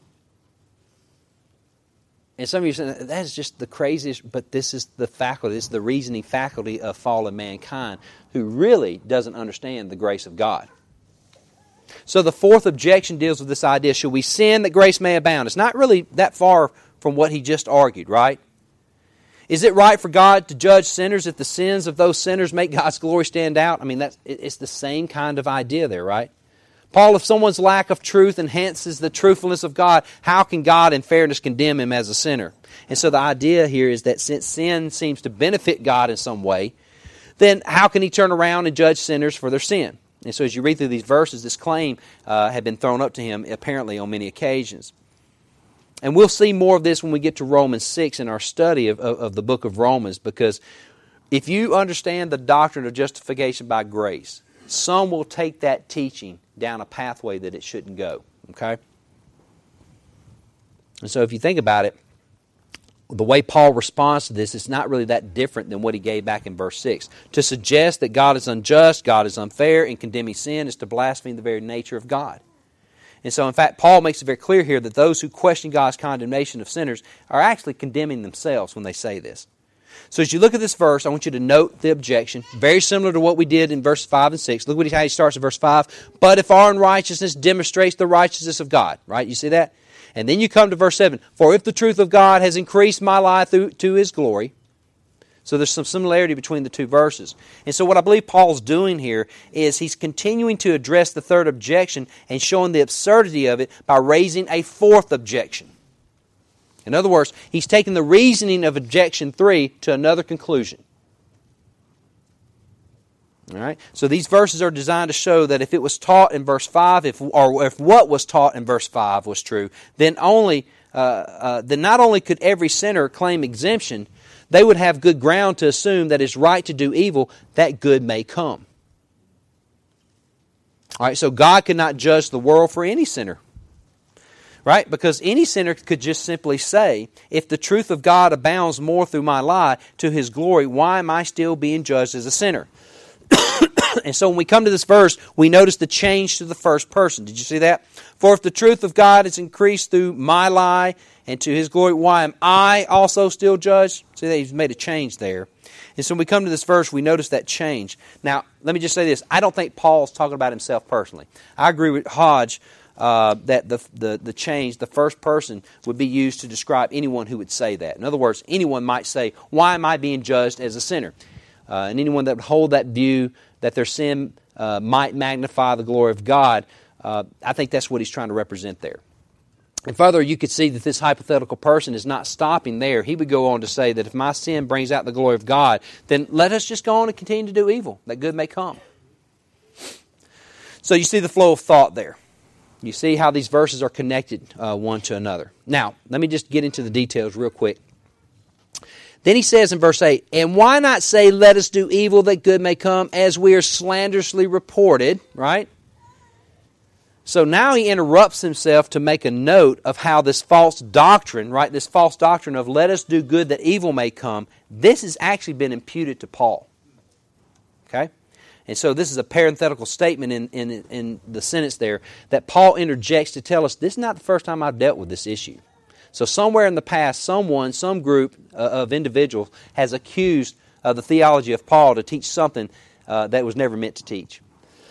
And some of you say, that is just the craziest, but this is the faculty, this is the reasoning faculty of fallen mankind who really doesn't understand the grace of God. So the fourth objection deals with this idea, should we sin that grace may abound? It's not really that far from what he just argued, right? Is it right for God to judge sinners if the sins of those sinners make God's glory stand out? I mean, it's the same kind of idea there, right? Paul, if someone's lack of truth enhances the truthfulness of God, how can God in fairness condemn him as a sinner? And so the idea here is that since sin seems to benefit God in some way, then how can he turn around and judge sinners for their sin? And so as you read through these verses, this claim had been thrown up to him apparently on many occasions. And we'll see more of this when we get to Romans 6 in our study of the book of Romans, because if you understand the doctrine of justification by grace, some will take that teaching down a pathway that it shouldn't go. Okay? And so if you think about it, the way Paul responds to this is not really that different than what he gave back in verse 6. To suggest that God is unjust, God is unfair, and condemning sin is to blaspheme the very nature of God. And so, in fact, Paul makes it very clear here that those who question God's condemnation of sinners are actually condemning themselves when they say this. So as you look at this verse, I want you to note the objection, very similar to what we did in verses 5 and 6. Look how he starts in verse 5. But if our unrighteousness demonstrates the righteousness of God. Right? You see that? And then you come to verse 7. For if the truth of God has increased my life to His glory. So there's some similarity between the two verses. And so what I believe Paul's doing here is he's continuing to address the third objection and showing the absurdity of it by raising a fourth objection. In other words, he's taking the reasoning of objection 3 to another conclusion. All right? So these verses are designed to show that if it was taught in verse 5, if what was taught in verse 5 was true, then not only could every sinner claim exemption, they would have good ground to assume that it's right to do evil, that good may come. All right, so God could not judge the world for any sinner. Right? Because any sinner could just simply say, if the truth of God abounds more through my lie to His glory, why am I still being judged as a sinner? And so when we come to this verse, we notice the change to the first person. Did you see that? For if the truth of God is increased through my lie and to His glory, why am I also still judged? See that he's made a change there. And so when we come to this verse, we notice that change. Now, let me just say this. I don't think Paul's talking about himself personally. I agree with Hodge that the change, the first person, would be used to describe anyone who would say that. In other words, anyone might say, why am I being judged as a sinner? And anyone that would hold that view that their sin might magnify the glory of God, I think that's what he's trying to represent there. And further, you could see that this hypothetical person is not stopping there. He would go on to say that if my sin brings out the glory of God, then let us just go on and continue to do evil, that good may come. So you see the flow of thought there. You see how these verses are connected one to another. Now, let me just get into the details real quick. Then he says in verse 8, and why not say, let us do evil that good may come, as we are slanderously reported, right? So now he interrupts himself to make a note of how this false doctrine, right, this false doctrine of let us do good that evil may come, this has actually been imputed to Paul. Okay? And so this is a parenthetical statement in the sentence there that Paul interjects to tell us this is not the first time I've dealt with this issue. So somewhere in the past, some group of individuals has accused the theology of Paul to teach something that was never meant to teach.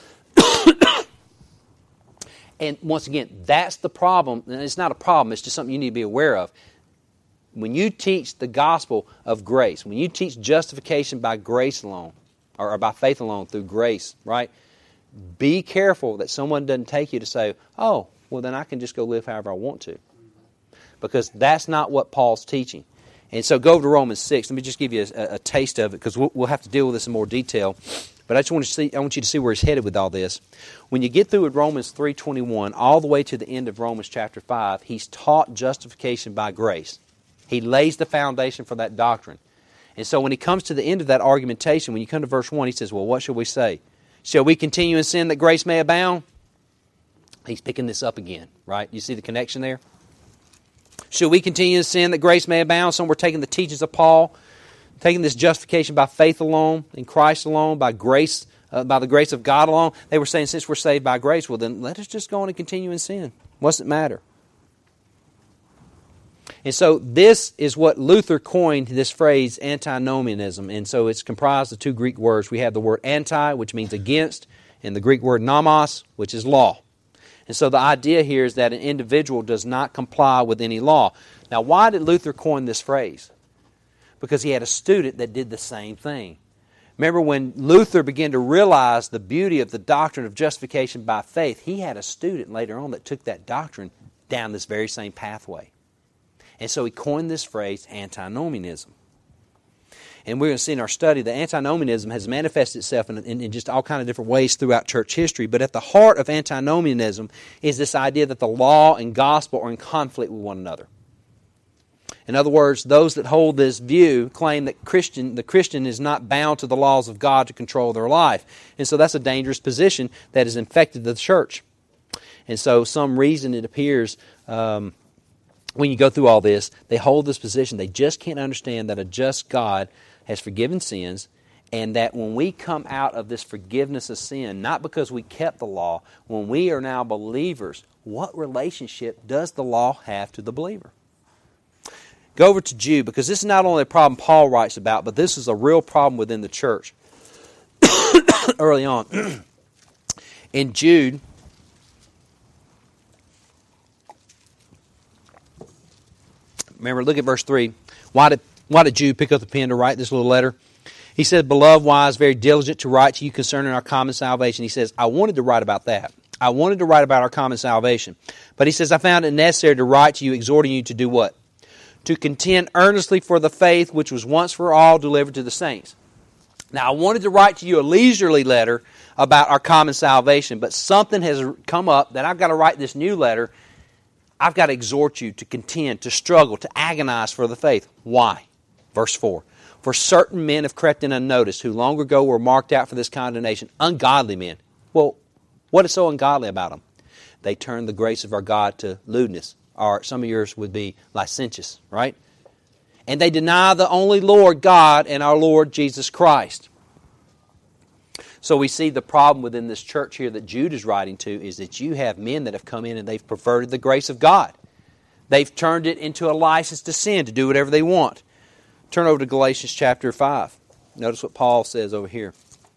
And once again, that's the problem. And it's not a problem, it's just something you need to be aware of. When you teach the gospel of grace, when you teach justification by grace alone, or by faith alone through grace, right? Be careful that someone doesn't take you to say, oh, well then I can just go live however I want to. Because that's not what Paul's teaching. And so go to Romans 6. Let me just give you a taste of it, because we'll have to deal with this in more detail. But I want you to see where he's headed with all this. When you get through with Romans 3:21, all the way to the end of Romans chapter 5, he's taught justification by grace. He lays the foundation for that doctrine. And so when he comes to the end of that argumentation, when you come to verse 1, he says, well, what shall we say? Shall we continue in sin that grace may abound? He's picking this up again, right? You see the connection there? Shall we continue in sin that grace may abound? So we're taking the teachings of Paul, taking this justification by faith alone, in Christ alone, by grace, by the grace of God alone. They were saying, since we're saved by grace, well then let us just go on and continue in sin. What's it matter? And so this is what Luther coined this phrase, antinomianism. And so it's comprised of two Greek words. We have the word anti, which means against, and the Greek word nomos, which is law. And so the idea here is that an individual does not comply with any law. Now, why did Luther coin this phrase? Because he had a student that did the same thing. Remember when Luther began to realize the beauty of the doctrine of justification by faith, he had a student later on that took that doctrine down this very same pathway. And so he coined this phrase, antinomianism. And we're going to see in our study that antinomianism has manifested itself in just all kinds of different ways throughout church history. But at the heart of antinomianism is this idea that the law and gospel are in conflict with one another. In other words, those that hold this view claim that the Christian is not bound to the laws of God to control their life. And so that's a dangerous position that has infected the church. And so some reason it appears when you go through all this, they hold this position. They just can't understand that a just God has forgiven sins, and that when we come out of this forgiveness of sin, not because we kept the law, when we are now believers, what relationship does the law have to the believer? Go over to Jude, because this is not only a problem Paul writes about, but this is a real problem within the church early on. In Jude, remember, look at verse 3. Why did Jude pick up the pen to write this little letter? He said, "Beloved, wise, very diligent to write to you concerning our common salvation." He says, I wanted to write about that. I wanted to write about our common salvation. But he says, I found it necessary to write to you, exhorting you to do what? To contend earnestly for the faith which was once for all delivered to the saints. Now, I wanted to write to you a leisurely letter about our common salvation, but something has come up that I've got to write this new letter. I've got to exhort you to contend, to struggle, to agonize for the faith. Why? Verse 4. For certain men have crept in unnoticed, who long ago were marked out for this condemnation, ungodly men. Well, what is so ungodly about them? They turned the grace of our God to lewdness. Or some of yours would be licentious, right? And they deny the only Lord God and our Lord Jesus Christ. So we see the problem within this church here that Jude is writing to is that you have men that have come in and they've perverted the grace of God. They've turned it into a license to sin, to do whatever they want. Turn over to Galatians chapter 5. Notice what Paul says over here.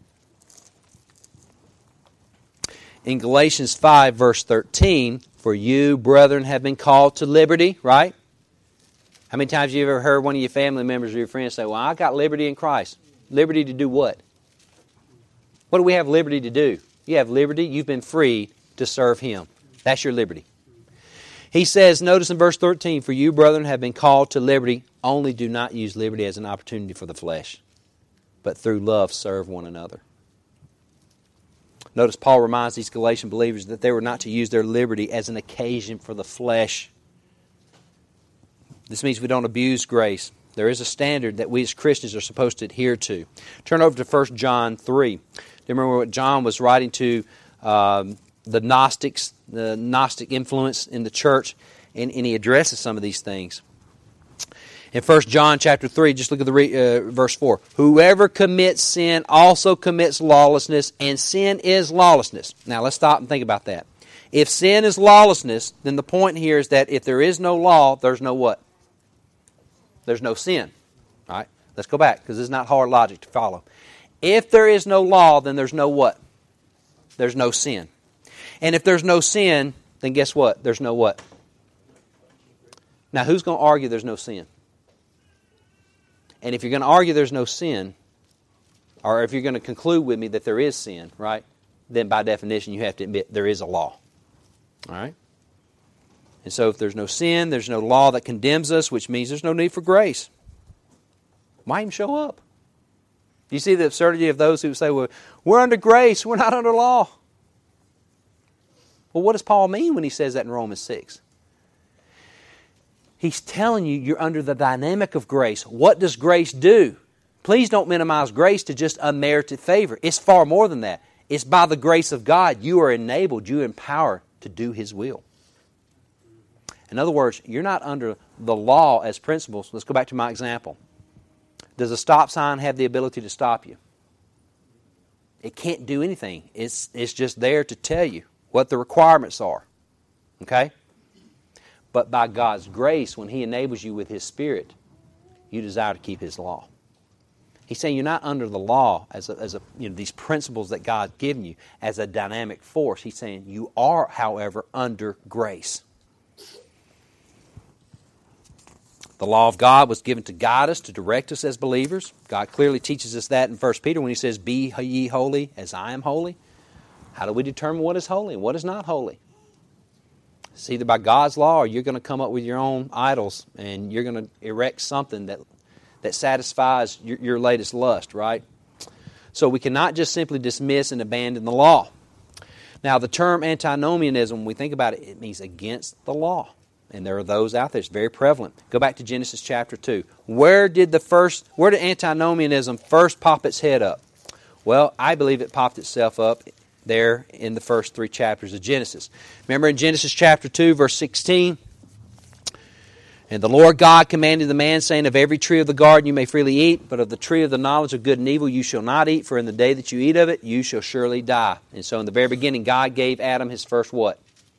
In Galatians 5, verse 13, for you, brethren, have been called to liberty, right? How many times have you ever heard one of your family members or your friends say, well, I got liberty in Christ. Liberty to do what? What do we have liberty to do? You have liberty. You've been free to serve Him. That's your liberty. He says, notice in verse 13, for you, brethren, have been called to liberty. Only do not use liberty as an opportunity for the flesh, but through love serve one another. Notice Paul reminds these Galatian believers that they were not to use their liberty as an occasion for the flesh. This means we don't abuse grace. There is a standard that we as Christians are supposed to adhere to. Turn over to 1 John 3. Do you remember what John was writing to the Gnostics, the Gnostic influence in the church, and he addresses some of these things. In 1 John chapter 3, just look at the verse 4. Whoever commits sin also commits lawlessness, and sin is lawlessness. Now let's stop and think about that. If sin is lawlessness, then the point here is that if there is no law, there's no what? There's no sin. All right? Let's go back, because this is not hard logic to follow. If there is no law, then there's no what? There's no sin. And if there's no sin, then guess what? There's no what? Now, who's going to argue there's no sin? And if you're going to argue there's no sin, or if you're going to conclude with me that there is sin, right, then by definition you have to admit there is a law. All right? And so if there's no sin, there's no law that condemns us, which means there's no need for grace. Why even show up? Do you see the absurdity of those who say, well, we're under grace, we're not under law? Well, what does Paul mean when he says that in Romans 6? He's telling you you're under the dynamic of grace. What does grace do? Please don't minimize grace to just unmerited favor. It's far more than that. It's by the grace of God you are enabled, you are empowered to do His will. In other words, you're not under the law as principles. Let's go back to my example. Does a stop sign have the ability to stop you? It can't do anything. It's just there to tell you what the requirements are. Okay? But by God's grace, when He enables you with His Spirit, you desire to keep His law. He's saying you're not under the law as these principles that God's given you as a dynamic force. He's saying you are, however, under grace. The law of God was given to guide us, to direct us as believers. God clearly teaches us that in 1 Peter when he says, "Be ye holy as I am holy." How do we determine what is holy and what is not holy? It's either by God's law or you're going to come up with your own idols and you're going to erect something that satisfies your latest lust, right? So we cannot just simply dismiss and abandon the law. Now, the term antinomianism, when we think about it, it means against the law. And there are those out there. It's very prevalent. Go back to Genesis chapter 2. Where did antinomianism first pop its head up? Well, I believe it popped itself up there in the first 3 chapters of Genesis. Remember in Genesis chapter 2, verse 16? "And the Lord God commanded the man, saying, Of every tree of the garden you may freely eat, but of the tree of the knowledge of good and evil you shall not eat, for in the day that you eat of it you shall surely die." And so in the very beginning, God gave Adam his first what?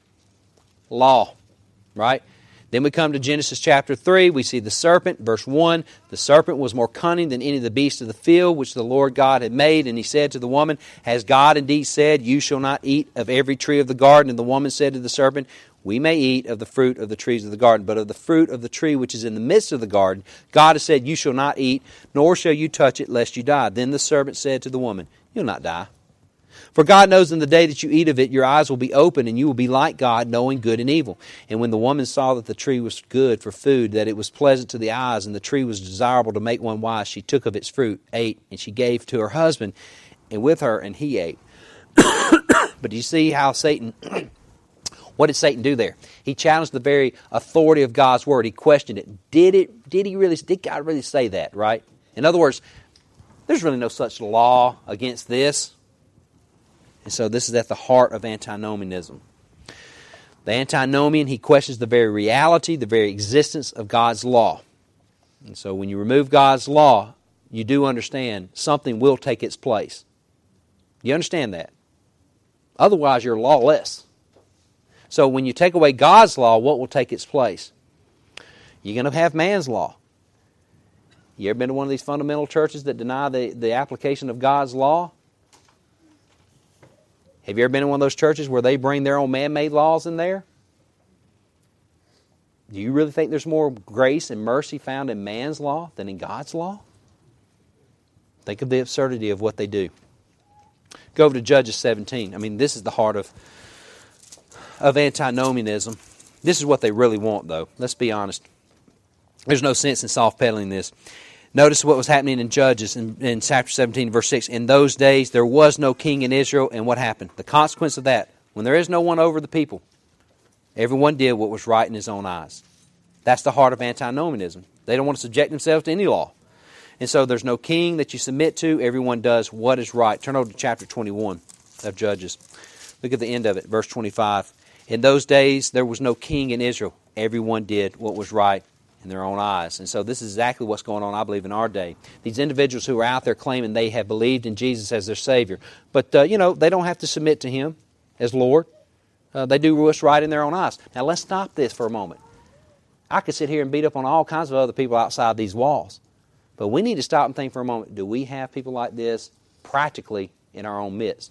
Law. Right? Then we come to Genesis chapter 3. We see the serpent. Verse 1, "The serpent was more cunning than any of the beasts of the field, which the Lord God had made. And he said to the woman, Has God indeed said, You shall not eat of every tree of the garden? And the woman said to the serpent, We may eat of the fruit of the trees of the garden, but of the fruit of the tree which is in the midst of the garden, God has said, You shall not eat, nor shall you touch it, lest you die. Then the serpent said to the woman, You'll not die. For God knows in the day that you eat of it, your eyes will be open, and you will be like God, knowing good and evil. And when the woman saw that the tree was good for food, that it was pleasant to the eyes, and the tree was desirable to make one wise, she took of its fruit, ate, and she gave to her husband, and with her, and he ate." But do you see how Satan... What did Satan do there? He challenged the very authority of God's word. He questioned it. Did God really say that, right? In other words, there's really no such law against this. And so this is at the heart of antinomianism. The antinomian, he questions the very reality, the very existence of God's law. And so when you remove God's law, you do understand something will take its place. You understand that? Otherwise, you're lawless. So when you take away God's law, what will take its place? You're going to have man's law. You ever been to one of these fundamental churches that deny the application of God's law? Have you ever been in one of those churches where they bring their own man-made laws in there? Do you really think there's more grace and mercy found in man's law than in God's law? Think of the absurdity of what they do. Go over to Judges 17. I mean, this is the heart of antinomianism. This is what they really want, though. Let's be honest. There's no sense in soft-pedaling this. Notice what was happening in Judges in chapter 17, verse 6. "In those days there was no king in Israel," and what happened? The consequence of that, when there is no one over the people, everyone did what was right in his own eyes. That's the heart of antinomianism. They don't want to subject themselves to any law. And so there's no king that you submit to. Everyone does what is right. Turn over to chapter 21 of Judges. Look at the end of it, verse 25. "In those days there was no king in Israel. Everyone did what was right in their own eyes." And so this is exactly what's going on, I believe, in our day. These individuals who are out there claiming they have believed in Jesus as their Savior. But, they don't have to submit to Him as Lord. They do what's right in their own eyes. Now, let's stop this for a moment. I could sit here and beat up on all kinds of other people outside these walls. But we need to stop and think for a moment, do we have people like this practically in our own midst?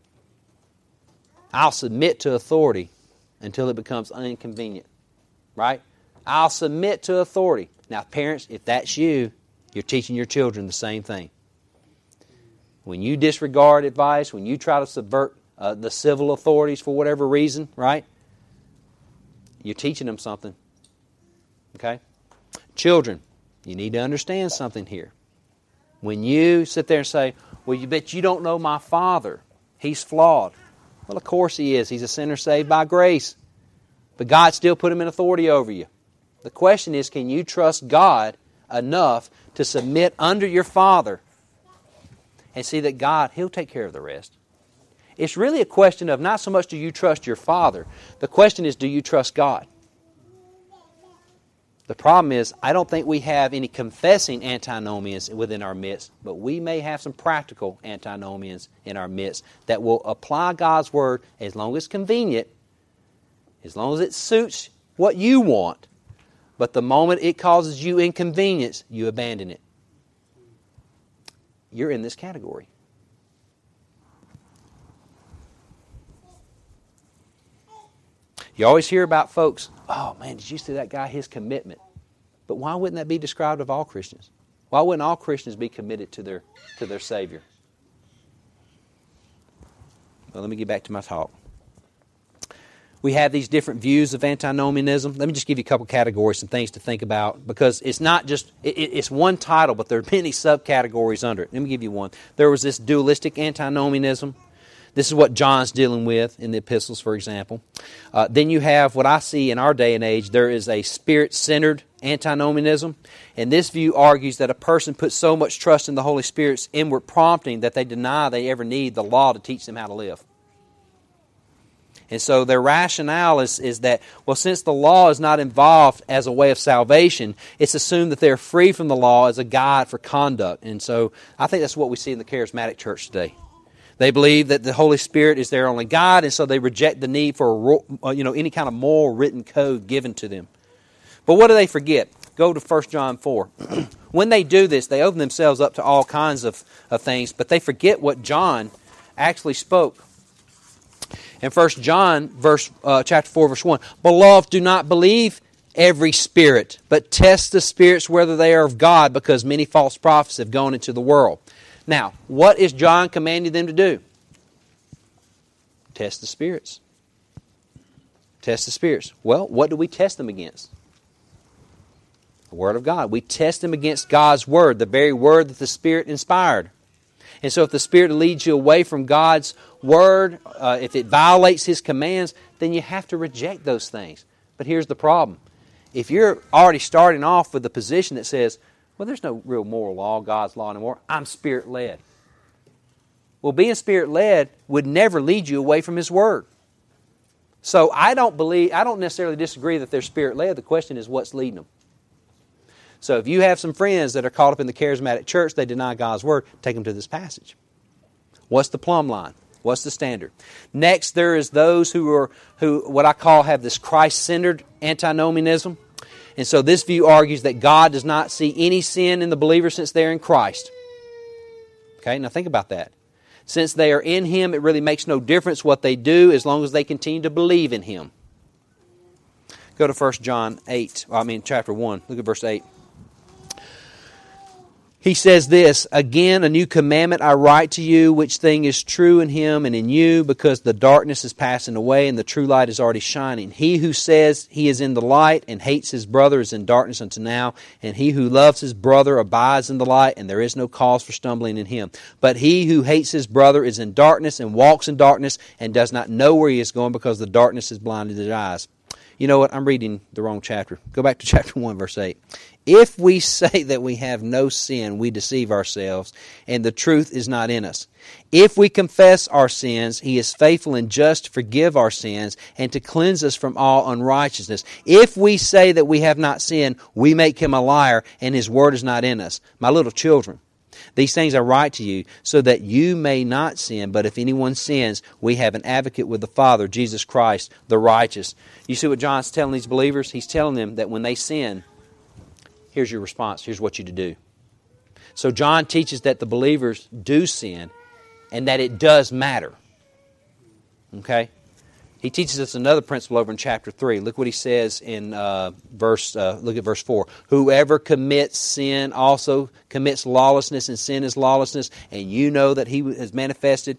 I'll submit to authority until it becomes inconvenient. Right? I'll submit to authority. Now, parents, if that's you, you're teaching your children the same thing. When you disregard advice, when you try to subvert the civil authorities for whatever reason, right? You're teaching them something. Okay? Children, you need to understand something here. When you sit there and say, well, you bet you don't know my father. He's flawed. Well, of course he is. He's a sinner saved by grace. But God still put him in authority over you. The question is, can you trust God enough to submit under your father and see that God, He'll take care of the rest? It's really a question of not so much do you trust your father. The question is, do you trust God? The problem is, I don't think we have any confessing antinomians within our midst, but we may have some practical antinomians in our midst that will apply God's Word as long as it's convenient, as long as it suits what you want, but the moment it causes you inconvenience, you abandon it. You're in this category. You always hear about folks, oh man, did you see that guy, his commitment? But why wouldn't that be described of all Christians? Why wouldn't all Christians be committed to their Savior? Well, let me get back to my talk. We have these different views of antinomianism. Let me just give you a couple categories, some things to think about, because it's not just, it's one title, but there are many subcategories under it. Let me give you one. There was this dualistic antinomianism. This is what John's dealing with in the epistles, for example. Then you have what I see in our day and age. There is a spirit-centered antinomianism. And this view argues that a person puts so much trust in the Holy Spirit's inward prompting that they deny they ever need the law to teach them how to live. And so their rationale is that, well, since the law is not involved as a way of salvation, it's assumed that they're free from the law as a guide for conduct. And so I think that's what we see in the charismatic church today. They believe that the Holy Spirit is their only guide, and so they reject the need for any kind of moral written code given to them. But what do they forget? Go to 1 John 4. When they do this, they open themselves up to all kinds of things, but they forget what John actually spoke. In 1 John chapter 4, verse 1, Beloved, do not believe every spirit, but test the spirits whether they are of God, because many false prophets have gone into the world. Now, what is John commanding them to do? Test the spirits. Test the spirits. Well, what do we test them against? The Word of God. We test them against God's Word, the very Word that the Spirit inspired. And so if the Spirit leads you away from God's Word, if it violates His commands, then you have to reject those things. But here's the problem. If you're already starting off with a position that says, well, there's no real moral law, God's law anymore, I'm Spirit-led. Well, being Spirit-led would never lead you away from His Word. So I don't necessarily disagree that they're Spirit-led. The question is, what's leading them? So if you have some friends that are caught up in the charismatic church, they deny God's Word, take them to this passage. What's the plumb line? What's the standard? Next, there is those who what I call have this Christ-centered antinomianism. And so this view argues that God does not see any sin in the believer since they're in Christ. Okay, now think about that. Since they are in Him, it really makes no difference what they do as long as they continue to believe in Him. Go to 1 John chapter 1. Look at verse 8. He says this, Again, a new commandment I write to you, which thing is true in Him and in you, because the darkness is passing away and the true light is already shining. He who says he is in the light and hates his brother is in darkness until now, and he who loves his brother abides in the light, and there is no cause for stumbling in him. But he who hates his brother is in darkness and walks in darkness and does not know where he is going, because the darkness has blinded his eyes. You know what? I'm reading the wrong chapter. Go back to chapter 1, verse 8. If we say that we have no sin, we deceive ourselves, and the truth is not in us. If we confess our sins, He is faithful and just to forgive our sins and to cleanse us from all unrighteousness. If we say that we have not sinned, we make Him a liar, and His word is not in us. My little children, these things I write to you so that you may not sin. But if anyone sins, we have an advocate with the Father, Jesus Christ, the righteous. You see what John's telling these believers? He's telling them that when they sin, here's your response. Here's what you to do. So John teaches that the believers do sin and that it does matter. Okay? He teaches us another principle over in chapter 3. Look what he says in look at verse 4. Whoever commits sin also commits lawlessness, and sin is lawlessness. And you know that He has manifested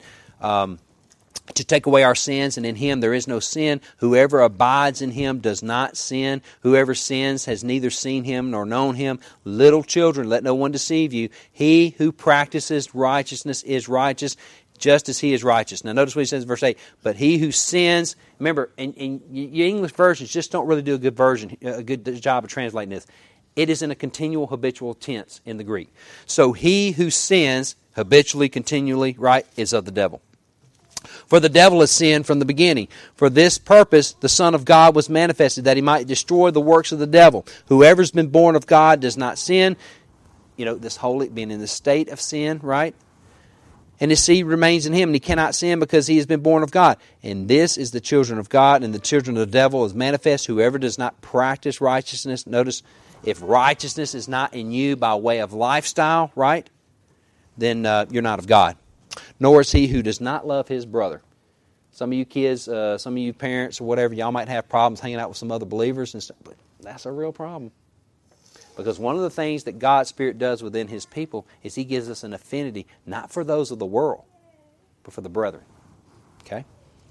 to take away our sins, and in Him there is no sin. Whoever abides in Him does not sin. Whoever sins has neither seen Him nor known Him. Little children, let no one deceive you. He who practices righteousness is righteous, just as He is righteous. Now notice what he says in verse 8. But he who sins, remember, in your English versions just don't really do a good job of translating this. It is in a continual habitual tense in the Greek. So he who sins habitually, continually, right, is of the devil. For the devil has sinned from the beginning. For this purpose the Son of God was manifested, that He might destroy the works of the devil. Whoever's been born of God does not sin. You know, this holy, being in the state of sin, right? And his seed remains in him, and he cannot sin because he has been born of God. And this is the children of God, and the children of the devil is manifest. Whoever does not practice righteousness, notice, if righteousness is not in you by way of lifestyle, right, then you're not of God. Nor is he who does not love his brother. Some of you kids, some of you parents or whatever, y'all might have problems hanging out with some other believers and stuff, but that's a real problem. Because one of the things that God's Spirit does within His people is He gives us an affinity, not for those of the world, but for the brethren. Okay?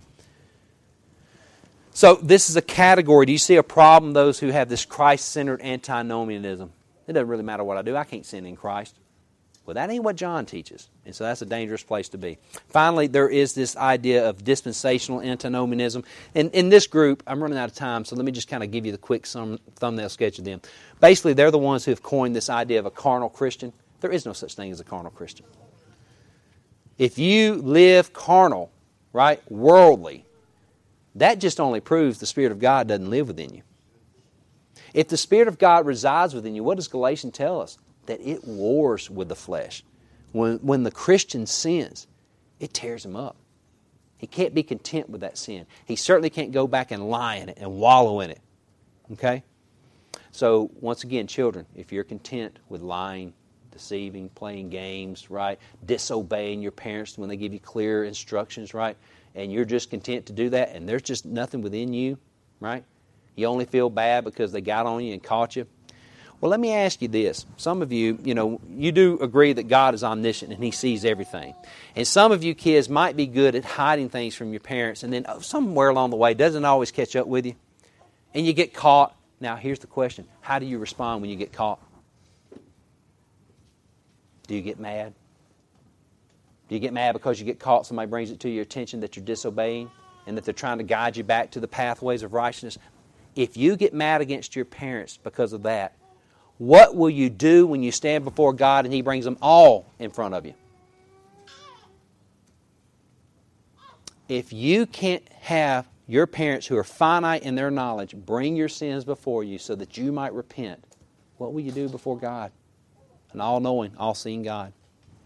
So this is a category. Do you see a problem, those who have this Christ-centered antinomianism? It doesn't really matter what I do. I can't sin in Christ. Well, that ain't what John teaches. And so that's a dangerous place to be. Finally, there is this idea of dispensational antinomianism. And in this group, I'm running out of time, so let me just kind of give you the quick thumbnail sketch of them. Basically, they're the ones who have coined this idea of a carnal Christian. There is no such thing as a carnal Christian. If you live carnal, right, worldly, that just only proves the Spirit of God doesn't live within you. If the Spirit of God resides within you, what does Galatians tell us? That it wars with the flesh. When the Christian sins, it tears him up. He can't be content with that sin. He certainly can't go back and lie in it and wallow in it. Okay? So, once again, children, if you're content with lying, deceiving, playing games, right, disobeying your parents when they give you clear instructions, right, and you're just content to do that, and there's just nothing within you, right, you only feel bad because they got on you and caught you. Well, let me ask you this. Some of you, you do agree that God is omniscient and He sees everything. And some of you kids might be good at hiding things from your parents, and then somewhere along the way, doesn't it always catch up with you? And you get caught. Now, here's the question. How do you respond when you get caught? Do you get mad? Do you get mad because you get caught, somebody brings it to your attention that you're disobeying and that they're trying to guide you back to the pathways of righteousness? If you get mad against your parents because of that, what will you do when you stand before God and He brings them all in front of you? If you can't have your parents who are finite in their knowledge bring your sins before you so that you might repent, what will you do before God? An all-knowing, all-seeing God.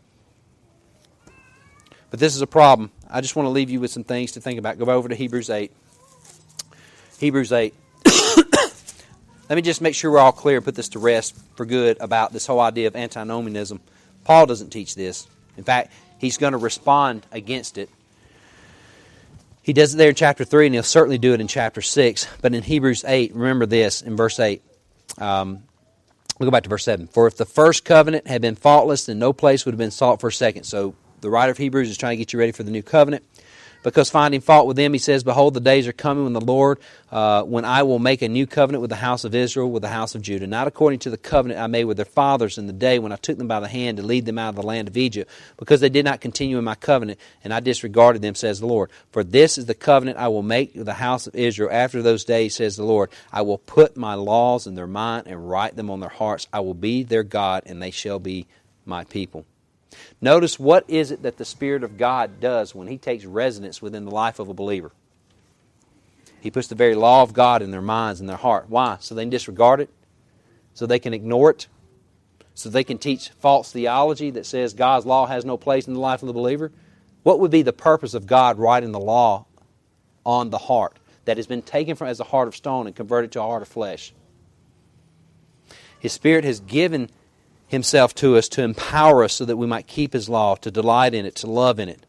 But this is a problem. I just want to leave you with some things to think about. Go over to Hebrews 8. Hebrews 8. Let me just make sure we're all clear and put this to rest for good about this whole idea of antinomianism. Paul doesn't teach this. In fact, he's going to respond against it. He does it there in chapter 3, and he'll certainly do it in chapter 6. But in Hebrews 8, remember this, in verse 8. We'll go back to verse 7. For if the first covenant had been faultless, then no place would have been sought for a second. So the writer of Hebrews is trying to get you ready for the new covenant. Because finding fault with them, he says, Behold, the days are coming when the Lord, when I will make a new covenant with the house of Israel, with the house of Judah, not according to the covenant I made with their fathers in the day when I took them by the hand to lead them out of the land of Egypt, because they did not continue in my covenant, and I disregarded them, says the Lord. For this is the covenant I will make with the house of Israel after those days, says the Lord. I will put my laws in their mind and write them on their hearts. I will be their God, and they shall be my people. Notice what is it that the Spirit of God does when He takes residence within the life of a believer. He puts the very law of God in their minds and their heart. Why? So they can disregard it? So they can ignore it? So they can teach false theology that says God's law has no place in the life of the believer? What would be the purpose of God writing the law on the heart that has been taken from as a heart of stone and converted to a heart of flesh? His Spirit has given Himself to us to empower us so that we might keep His law, to delight in it, to love in it.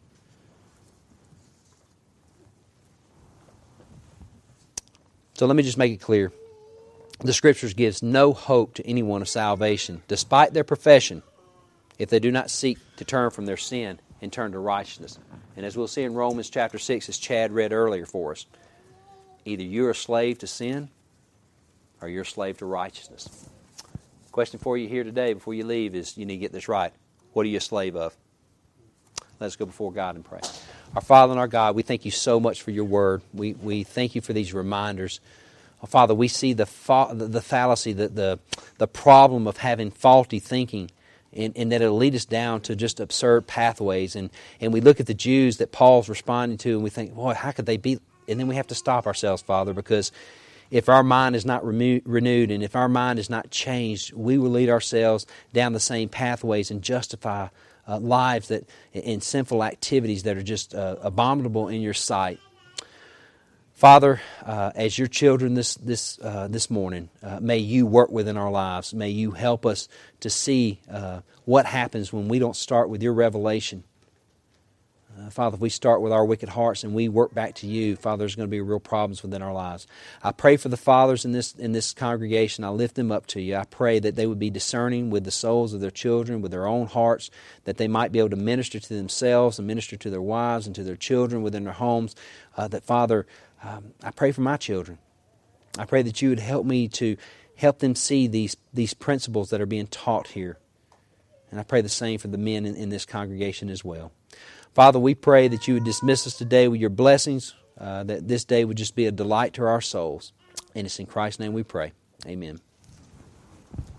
So let me just make it clear. The Scriptures gives no hope to anyone of salvation, despite their profession, if they do not seek to turn from their sin and turn to righteousness. And as we'll see in Romans chapter 6, as Chad read earlier for us, either you're a slave to sin or you're a slave to righteousness. Question for you here today before you leave is, you need to get this right. What are you a slave of? Let's go before God and pray. Our Father and our God, we thank You so much for Your Word. We thank You for these reminders. Oh, Father, we see the fallacy, the problem of having faulty thinking, and that it'll lead us down to just absurd pathways. And we look at the Jews that Paul's responding to, and we think, boy, how could they be? And then we have to stop ourselves, Father, because if our mind is not renewed and if our mind is not changed, we will lead ourselves down the same pathways and justify lives that in sinful activities that are just abominable in Your sight. Father, as Your children this morning, may You work within our lives. May You help us to see what happens when we don't start with Your revelation. Father, if we start with our wicked hearts and we work back to you, Father, there's going to be real problems within our lives. I pray for the fathers in this congregation. I lift them up to you. I pray that they would be discerning with the souls of their children, with their own hearts, that they might be able to minister to themselves and minister to their wives and to their children within their homes. That, Father, I pray for my children. I pray that you would help me to help them see these principles that are being taught here. And I pray the same for the men in this congregation as well. Father, we pray that you would dismiss us today with your blessings, that this day would just be a delight to our souls. And it's in Christ's name we pray. Amen.